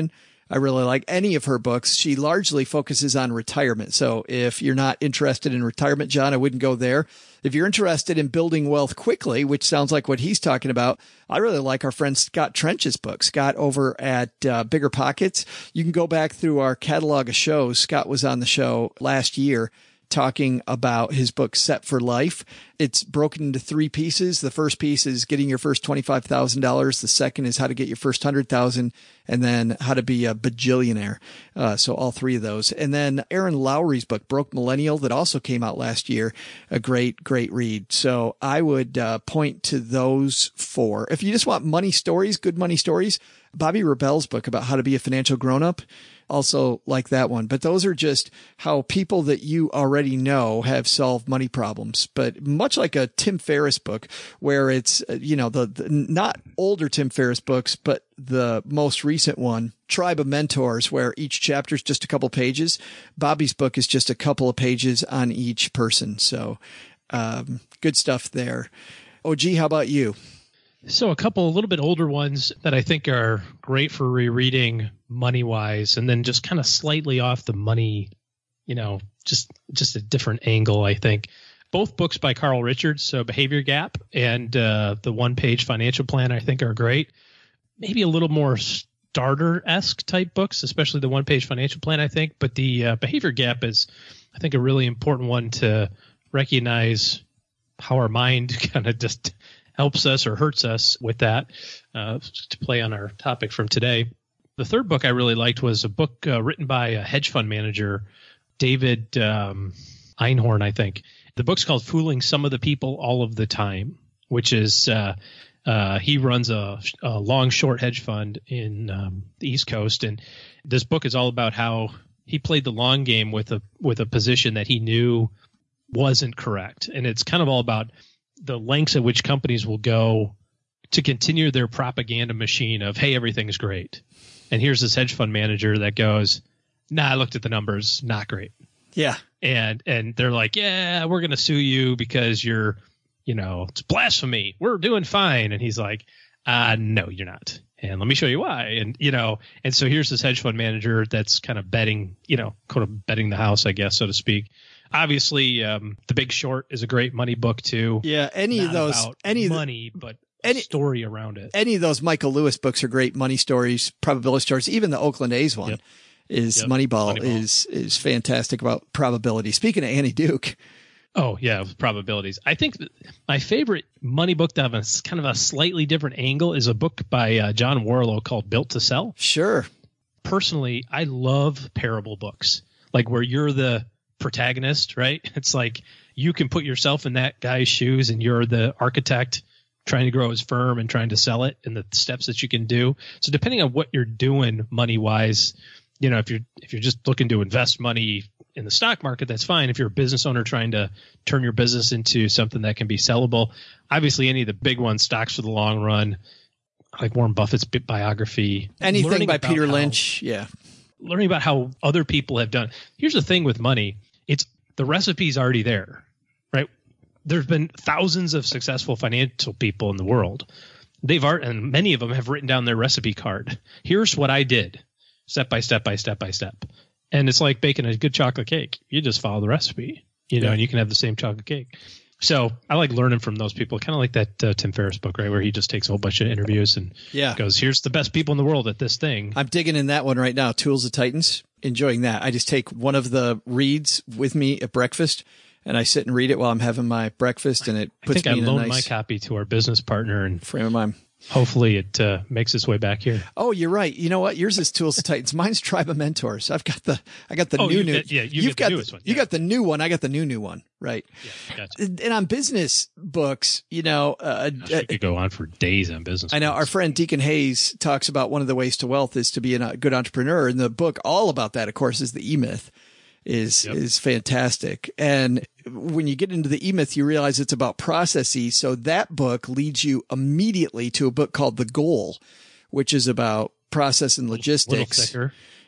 I really like any of her books. She largely focuses on retirement. So if you're not interested in retirement, John, I wouldn't go there. If you're interested in building wealth quickly, which sounds like what he's talking about, I really like our friend Scott Trench's book. Scott over at uh, Bigger Pockets. You can go back through our catalog of shows. Scott was on the show last year talking about his book, Set for Life. It's broken into three pieces. The first piece is getting your first twenty-five thousand dollars. The second is how to get your first one hundred thousand dollars, and then how to be a bajillionaire. Uh, so all three of those. And then Aaron Lowry's book, Broke Millennial, that also came out last year. A great, great read. So I would uh, point to those four. If you just want money stories, good money stories, Bobby Rebell's book about how to be a financial grown-up, also like that one. But those are just how people that you already know have solved money problems. But much like a Tim Ferriss book, where it's, you know, the, the not older Tim Ferriss books, but the most recent one, Tribe of Mentors, where each chapter is just a couple pages. Bobby's book is just a couple of pages on each person. So um, good stuff there. O G, how about you? So a couple a little bit older ones that I think are great for rereading money-wise, and then just kind of slightly off the money, you know, just just a different angle, I think. Both books by Carl Richards, so Behavior Gap and uh, the One-Page Financial Plan, I think are great. Maybe a little more starter-esque type books, especially the One-Page Financial Plan, I think. But the uh, Behavior Gap is, I think, a really important one to recognize how our mind kind of just helps us or hurts us with that, uh, to play on our topic from today. The third book I really liked was a book uh, written by a hedge fund manager, David um, Einhorn, I think. The book's called Fooling Some of the People All of the Time, which is uh, uh, he runs a, a long short hedge fund in um, the East Coast. And this book is all about how he played the long game with a with a position that he knew wasn't correct. And it's kind of all about the lengths at which companies will go to continue their propaganda machine of, hey, everything's great. And here's this hedge fund manager that goes, nah, I looked at the numbers, not great. Yeah. And and they're like, yeah, we're going to sue you because you're, you know, it's blasphemy. We're doing fine. And he's like, uh, no, you're not. And let me show you why. And, you know, and so here's this hedge fund manager that's kind of betting, you know, kind of betting the house, I guess, so to speak. Obviously, um, The Big Short is a great money book too. Yeah, any Not of those, about any of the, money, but any a story around it. Any of those Michael Lewis books are great money stories, probability stories. Even the Oakland A's one Yep. is Yep. Moneyball, Moneyball. is is fantastic about probability. Speaking of Annie Duke, Oh yeah, probabilities. I think that my favorite money book that has kind of a slightly different angle is a book by uh, John Warlow called Built to Sell. sure, Personally, I love parable books, like where you're the protagonist, right? It's like you can put yourself in that guy's shoes and you're the architect trying to grow his firm and trying to sell it and the steps that you can do. So depending on what you're doing money wise, you know, if you're if you're just looking to invest money in the stock market, that's fine. If you're a business owner trying to turn your business into something that can be sellable, obviously any of the big ones, Stocks for the Long Run, like Warren Buffett's biography, anything learning by about Peter how- Lynch, yeah, learning about how other people have done. Here's the thing with money. It's the recipe's already there, right? There's been thousands of successful financial people in the world. They've art, and many of them have written down their recipe card. Here's what I did, step by step by step by step. And it's like baking a good chocolate cake. You just follow the recipe, you know, Yeah. and you can have the same chocolate cake. So I like learning from those people, kind of like that uh, Tim Ferriss book, right, where he just takes a whole bunch of interviews and yeah. goes, here's the best people in the world at this thing. I'm digging in that one right now. Tools of Titans, enjoying that. I just take one of the reads with me at breakfast, and I sit and read it while I'm having my breakfast, and it I puts think I me in a loaned nice my copy to our business partner, and frame of mind. hopefully it uh, makes its way back here. Oh, you're right. You know what? Yours is Tools of Titans. Mine's Tribe of Mentors. I've got the, I got the Oh, new you new. get- yeah, you You've get the got newest one, You yeah. got the new one. I got the new new one. Right. Yeah, gotcha. And on business books, you know, uh, Gosh, we could go on for days on business. I know our books. friend Deacon Hayes talks about one of the ways to wealth is to be a good entrepreneur. And the book all about that, of course, is the E-Myth is, Yep. is fantastic. And when you get into the E-Myth, you realize it's about processes. So that book leads you immediately to a book called The Goal, which is about process and A little logistics. thicker.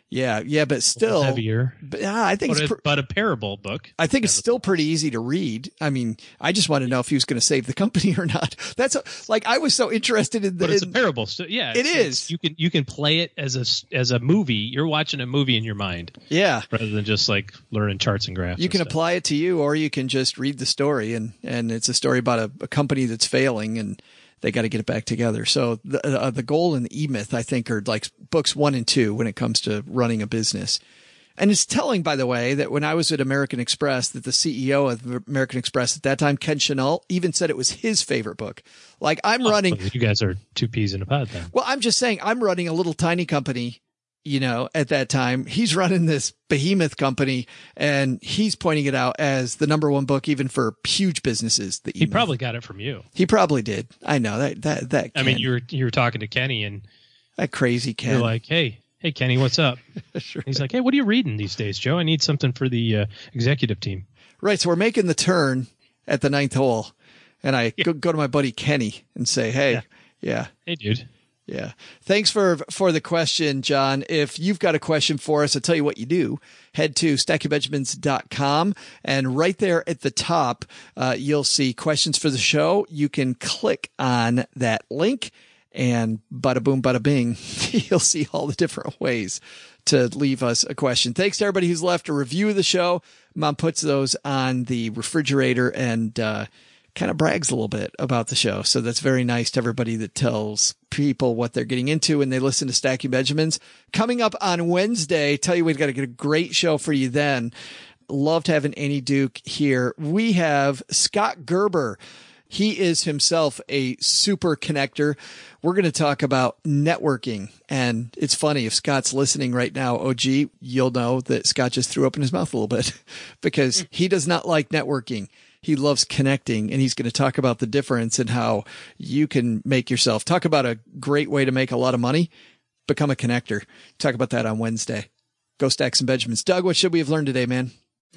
Yeah, yeah, but still heavier. But, yeah, I think but, it's a, but a parable book. I think it's still pretty easy to read. I mean, I just want to know if he was going to save the company or not. That's a, like I was so interested in the. But it's in, a parable. So yeah, it it's, is. It's, you can you can play it as a as a movie. You're watching a movie in your mind. Yeah, rather than just like learning charts and graphs. You can stuff. apply it to you, or you can just read the story, and and it's a story about a, a company that's failing and they got to get it back together. So the uh, the Goal and the E-Myth, I think, are like books one and two when it comes to running a business. And it's telling, by the way, that when I was at American Express, that the C E O of American Express at that time, Ken Chenault, even said it was his favorite book. Like I'm oh, running. Well, you guys are two peas in a pod then. Well, I'm just saying I'm running a little tiny company, you know, at that time. He's running this behemoth company and he's pointing it out as the number one book, even for huge businesses. The he probably got it from you. He probably did. I know that, that, that. Ken, I mean, you were, you were talking to Kenny and that crazy Ken. You're like, hey, Hey, Kenny, what's up? Sure. He's like, hey, what are you reading these days, Joe? I need something for the uh, executive team. Right. So we're making the turn at the ninth hole. And I yeah. go, go to my buddy Kenny and say, hey, yeah. yeah. Hey, dude. Yeah. Thanks for for the question, John. If you've got a question for us, I'll tell you what you do. Head to stacky benjamins dot com, and right there at the top, uh, you'll see questions for the show. You can click on that link. And bada boom, bada bing, you'll see all the different ways to leave us a question. Thanks to everybody who's left a review of the show. Mom puts those on the refrigerator and uh, kind of brags a little bit about the show. So that's very nice to everybody that tells people what they're getting into when they listen to Stacking Benjamins. Coming up on Wednesday, tell you we've got to get a great show for you then. Loved having Annie Duke here. We have Scott Gerber. He is himself a super connector. We're going to talk about networking. And it's funny, if Scott's listening right now, O G, you'll know that Scott just threw open his mouth a little bit because he does not like networking. He loves connecting, and he's going to talk about the difference and how you can make yourself. Talk about a great way to make a lot of money. Become a connector. Talk about that on Wednesday. Go Stacks and Benjamins. Doug, what should we have learned today, man?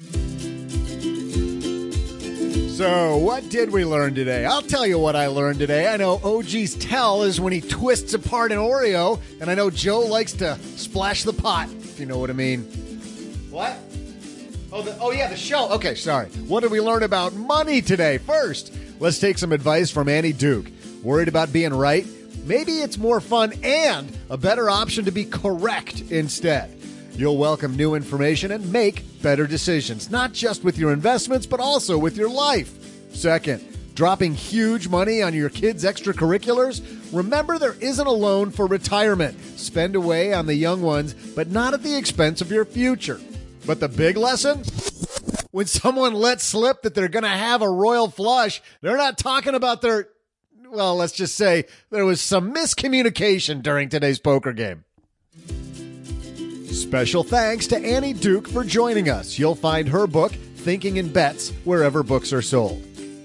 So, what did we learn today? I'll tell you what I learned today. I know O G's tell is when he twists apart an Oreo, and I know Joe likes to splash the pot, if you know what I mean. What? Oh, the, oh yeah, the show. Okay, sorry. What did we learn about money today? First, let's take some advice from Annie Duke. Worried about being right? Maybe it's more fun and a better option to be correct instead. You'll welcome new information and make better decisions, not just with your investments, but also with your life. Second, dropping huge money on your kids' extracurriculars? Remember, there isn't a loan for retirement. Spend away on the young ones, but not at the expense of your future. But the big lesson? When someone lets slip that they're going to have a royal flush, they're not talking about their, well, let's just say there was some miscommunication during today's poker game. Special thanks to Annie Duke for joining us. You'll find her book, Thinking in Bets, wherever books are sold.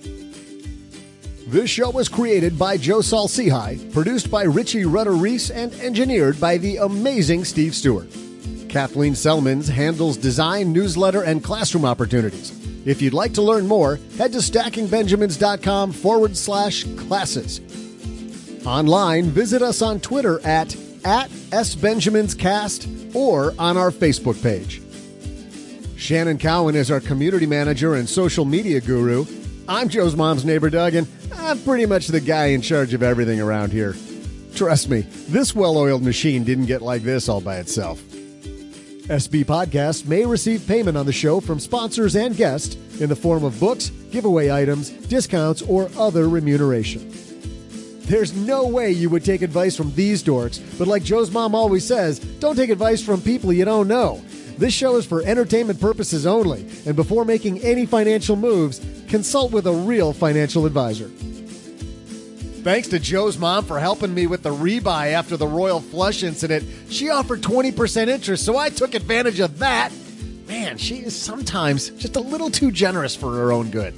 This show was created by Joe Saul-Sehy, produced by Richie Rutter-Reese, and engineered by the amazing Steve Stewart. Kathleen Selmans handles design, newsletter, and classroom opportunities. If you'd like to learn more, head to stackingbenjamins.com forward slash classes. Online, visit us on Twitter at, at SBenjaminsCast or on our Facebook page. Shannon Cowan is our community manager and social media guru. I'm Joe's mom's neighbor, Doug, and I'm pretty much the guy in charge of everything around here. Trust me, this well-oiled machine didn't get like this all by itself. S B Podcast may receive payment on the show from sponsors and guests in the form of books, giveaway items, discounts, or other remuneration. There's no way you would take advice from these dorks, but like Joe's mom always says, don't take advice from people you don't know. This show is for entertainment purposes only, and before making any financial moves, consult with a real financial advisor. Thanks to Joe's mom for helping me with the rebuy after the Royal Flush incident. She offered twenty percent interest, so I took advantage of that. Man, she is sometimes just a little too generous for her own good.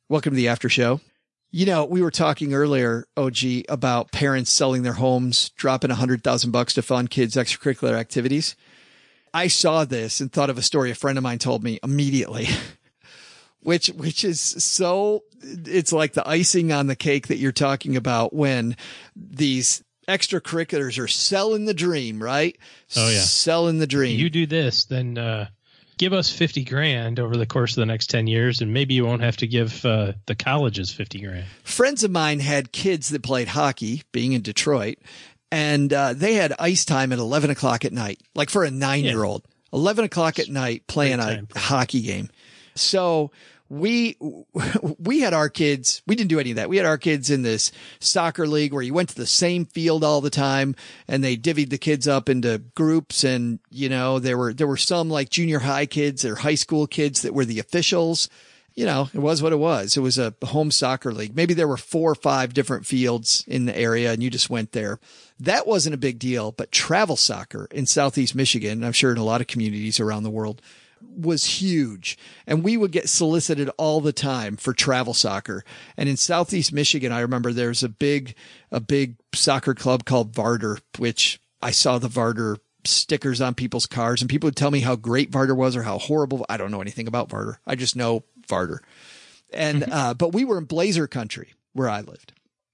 Welcome to the after show. You know, we were talking earlier, O G, about parents selling their homes, dropping a hundred thousand bucks to fund kids' extracurricular activities. I saw this and thought of a story a friend of mine told me immediately, which, which is so, it's like the icing on the cake that you're talking about when these extracurriculars are selling the dream, right? Oh yeah. Selling the dream. You do this, then, uh, give us fifty grand over the course of the next ten years, and maybe you won't have to give uh, the colleges fifty grand. Friends of mine had kids that played hockey, being in Detroit, and uh, they had ice time at eleven o'clock at night, like for a nine-year-old. Yeah. eleven o'clock at night playing a hockey game. So we we had our kids, we didn't do any of that. We had our kids in this soccer league where you went to the same field all the time, and they divvied the kids up into groups. And, you know, there were, there were some like junior high kids or high school kids that were the officials. You know, it was what it was. It was a home soccer league. Maybe there were four or five different fields in the area and you just went there. That wasn't a big deal, but travel soccer in Southeast Michigan, I'm sure in a lot of communities around the world, was huge. And we would get solicited all the time for travel soccer. And in Southeast Michigan, I remember there's a big, a big soccer club called Varder, which I saw the Varder stickers on people's cars, and people would tell me how great Varder was or how horrible. I don't know anything about Varder. I just know Varder. And, uh, but we were in Blazer country where I lived.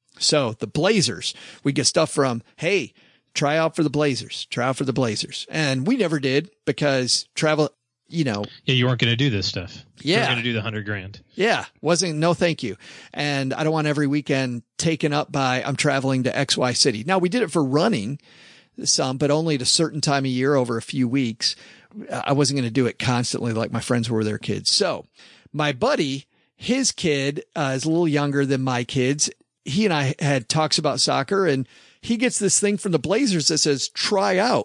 So the Blazers, we get stuff from, hey, try out for the Blazers, try out for the Blazers. And we never did because travel, you know. Yeah, you weren't going to do this stuff. Yeah. You were going to do the hundred grand. Yeah. Wasn't, no, thank you. And I don't want every weekend taken up by, I'm traveling to X Y city. Now we did it for running some, but only at a certain time of year over a few weeks. I wasn't going to do it constantly like my friends were with their kids. So my buddy, his kid uh, is a little younger than my kids. He and I had talks about soccer, and he gets this thing from the Blazers that says try out.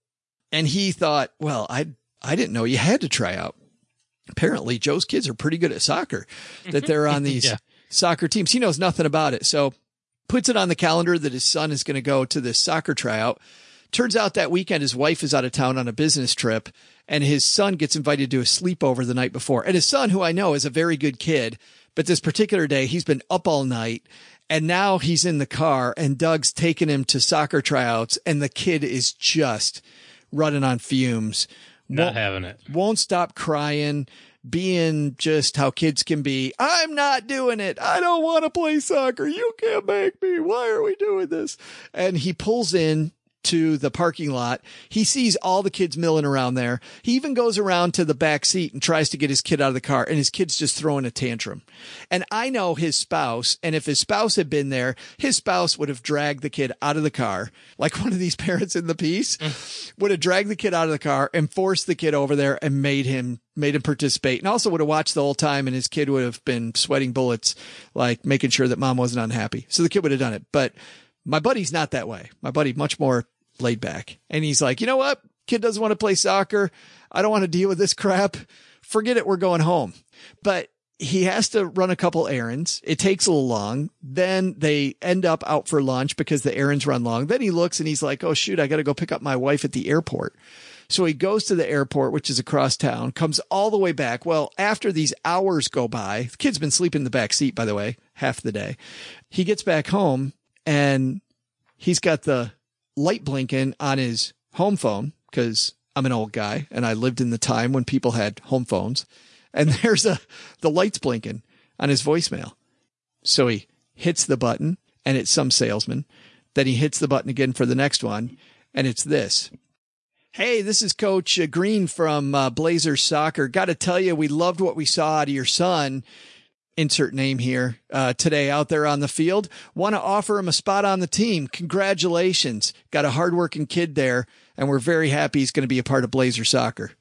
And he thought, well, I, I didn't know you had to try out. Apparently Joe's kids are pretty good at soccer, that they're on these yeah. soccer teams. He knows nothing about it. So puts it on the calendar that his son is going to go to this soccer tryout. Turns out that weekend, his wife is out of town on a business trip, and his son gets invited to a sleepover the night before. And his son, who I know is a very good kid, but this particular day, he's been up all night, and now he's in the car, and Doug's taking him to soccer tryouts, and the kid is just running on fumes. Not won't, having it. Won't stop crying, being just how kids can be. I'm not doing it. I don't want to play soccer. You can't make me. Why are we doing this? And he pulls in to the parking lot. He sees all the kids milling around there. He even goes around to the back seat and tries to get his kid out of the car, and his kid's just throwing a tantrum. And I know his spouse, and if his spouse had been there, his spouse would have dragged the kid out of the car, like one of these parents in the piece, would have dragged the kid out of the car and forced the kid over there and made him made him participate, and also would have watched the whole time, and his kid would have been sweating bullets, like making sure that mom wasn't unhappy. So the kid would have done it. But my buddy's not that way. My buddy, much more laid back. And he's like, you know what? Kid doesn't want to play soccer. I don't want to deal with this crap. Forget it. We're going home. But he has to run a couple errands. It takes a little long. Then they end up out for lunch because the errands run long. Then he looks and he's like, oh shoot, I got to go pick up my wife at the airport. So he goes to the airport, which is across town, comes all the way back. Well, after these hours go by, the kid's been sleeping in the back seat, by the way, half the day. He gets back home and he's got the light blinking on his home phone, because I'm an old guy and I lived in the time when people had home phones, and there's a, the lights blinking on his voicemail. So he hits the button and it's some salesman. Then he hits the button again for the next one, and it's this. Hey, this is Coach Green from uh, Blazers Soccer. Got to tell you, we loved what we saw out of your son. Insert name here, uh, today out there on the field. Want to offer him a spot on the team. Congratulations. Got a hardworking kid there, and we're very happy he's going to be a part of Blazer Soccer.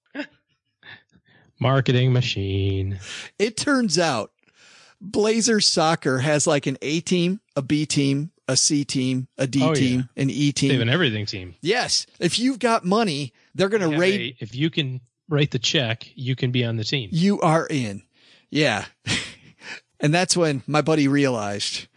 Marketing machine. It turns out Blazer Soccer has like an A team, a B team, a C team, a D oh, team, yeah. an E team. They have an everything team. Yes. If you've got money, they're going to rate. A, if you can write the check, you can be on the team. You are in. Yeah. And that's when my buddy realized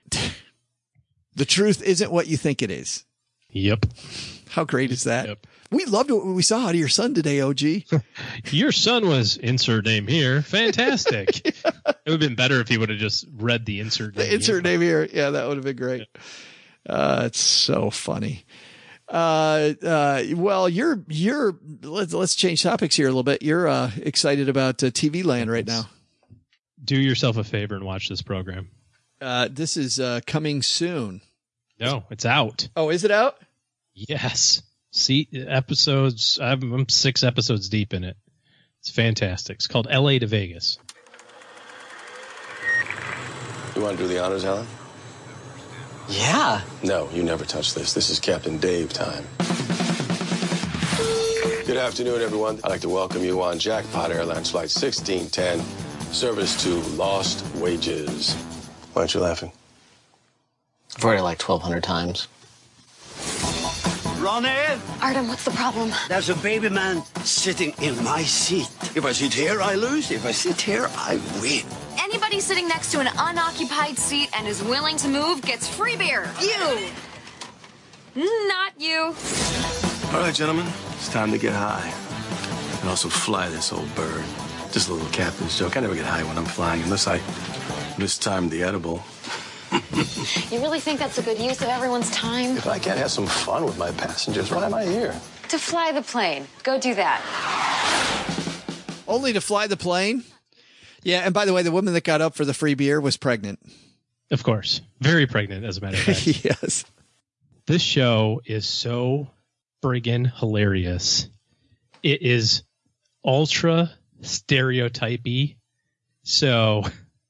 the truth isn't what you think it is. Yep. How great is that? Yep. We loved what we saw out of your son today, O G. Your son was insert name here. Fantastic. Yeah. It would have been better if he would have just read the insert name. The insert name here. Yeah, that would have been great. Yeah. Uh, it's so funny. Uh, uh, well, you're, you're, let's, let's change topics here a little bit. You're, uh, excited about uh, T V land right now. Do yourself a favor and watch this program. Uh, this is, uh, coming soon. No, it's out. Oh, is it out? Yes. See episodes. I'm, I'm six episodes deep in it. It's fantastic. It's called L A to Vegas. You want to do the honors, Alan? Yeah. No, you never touch this. This is Captain Dave time. Good afternoon, everyone. I'd like to welcome you on Jackpot Airlines Flight sixteen ten, service to Lost Wages. Why aren't you laughing? I've already like twelve hundred times. Ronnie? Artem, what's the problem? There's a baby man sitting in my seat. If I sit here, I lose. If I sit here, I win. Anybody sitting next to an unoccupied seat and is willing to move gets free beer. You. Not you. All right, gentlemen, it's time to get high. And also fly this old bird. Just a little captain's joke. I never get high when I'm flying unless I mistime the edible. You really think that's a good use of everyone's time? If I can't have some fun with my passengers, why am I here? To fly the plane. Go do that. Only to fly the plane? Yeah, and by the way, the woman that got up for the free beer was pregnant. Of course. Very pregnant, as a matter of fact. Yes. This show is so friggin' hilarious. It is ultra stereotypy. So...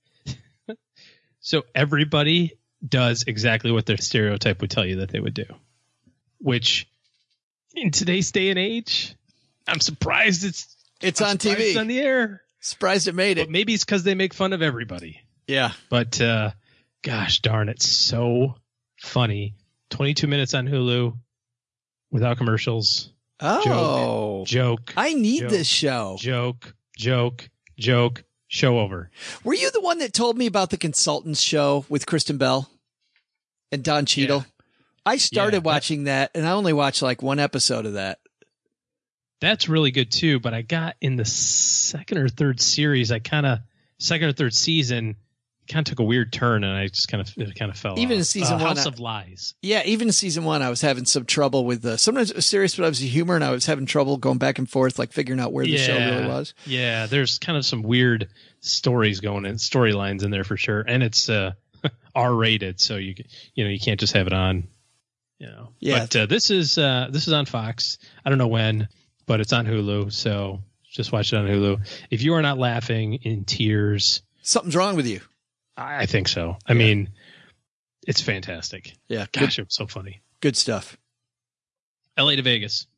So everybody does exactly what their stereotype would tell you that they would do, which in today's day and age, I'm surprised it's it's I'm on T V, it's on the air. Surprised it made it. But maybe it's because they make fun of everybody. Yeah. But uh, gosh darn, it's so funny. twenty-two minutes on Hulu without commercials. Oh, joke. joke I need joke, this show. Joke, joke, joke. Show over. Were you the one that told me about the Consultants show with Kristen Bell and Don Cheadle? Yeah. I started yeah, watching that, and I only watched like one episode of that. That's really good too, but I got in the second or third series, I kind of second or third season kind of took a weird turn, and I just kind of it kind of fell even off. in season uh, one, House I, of Lies. Yeah, even in season one, I was having some trouble with the. Sometimes it was serious, but I was a humor, and I was having trouble going back and forth, like figuring out where the yeah, show really was. Yeah, there's kind of some weird stories going in, storylines in there for sure, and it's uh, R rated, so you you know you can't just have it on. You know, yeah. But uh, this is uh, this is on Fox. I don't know when, but it's on Hulu, so just watch it on Hulu. If you are not laughing in tears, something's wrong with you. I think so. I yeah. mean, it's fantastic. Yeah. Gosh, it was so funny. Good stuff. L A to Vegas.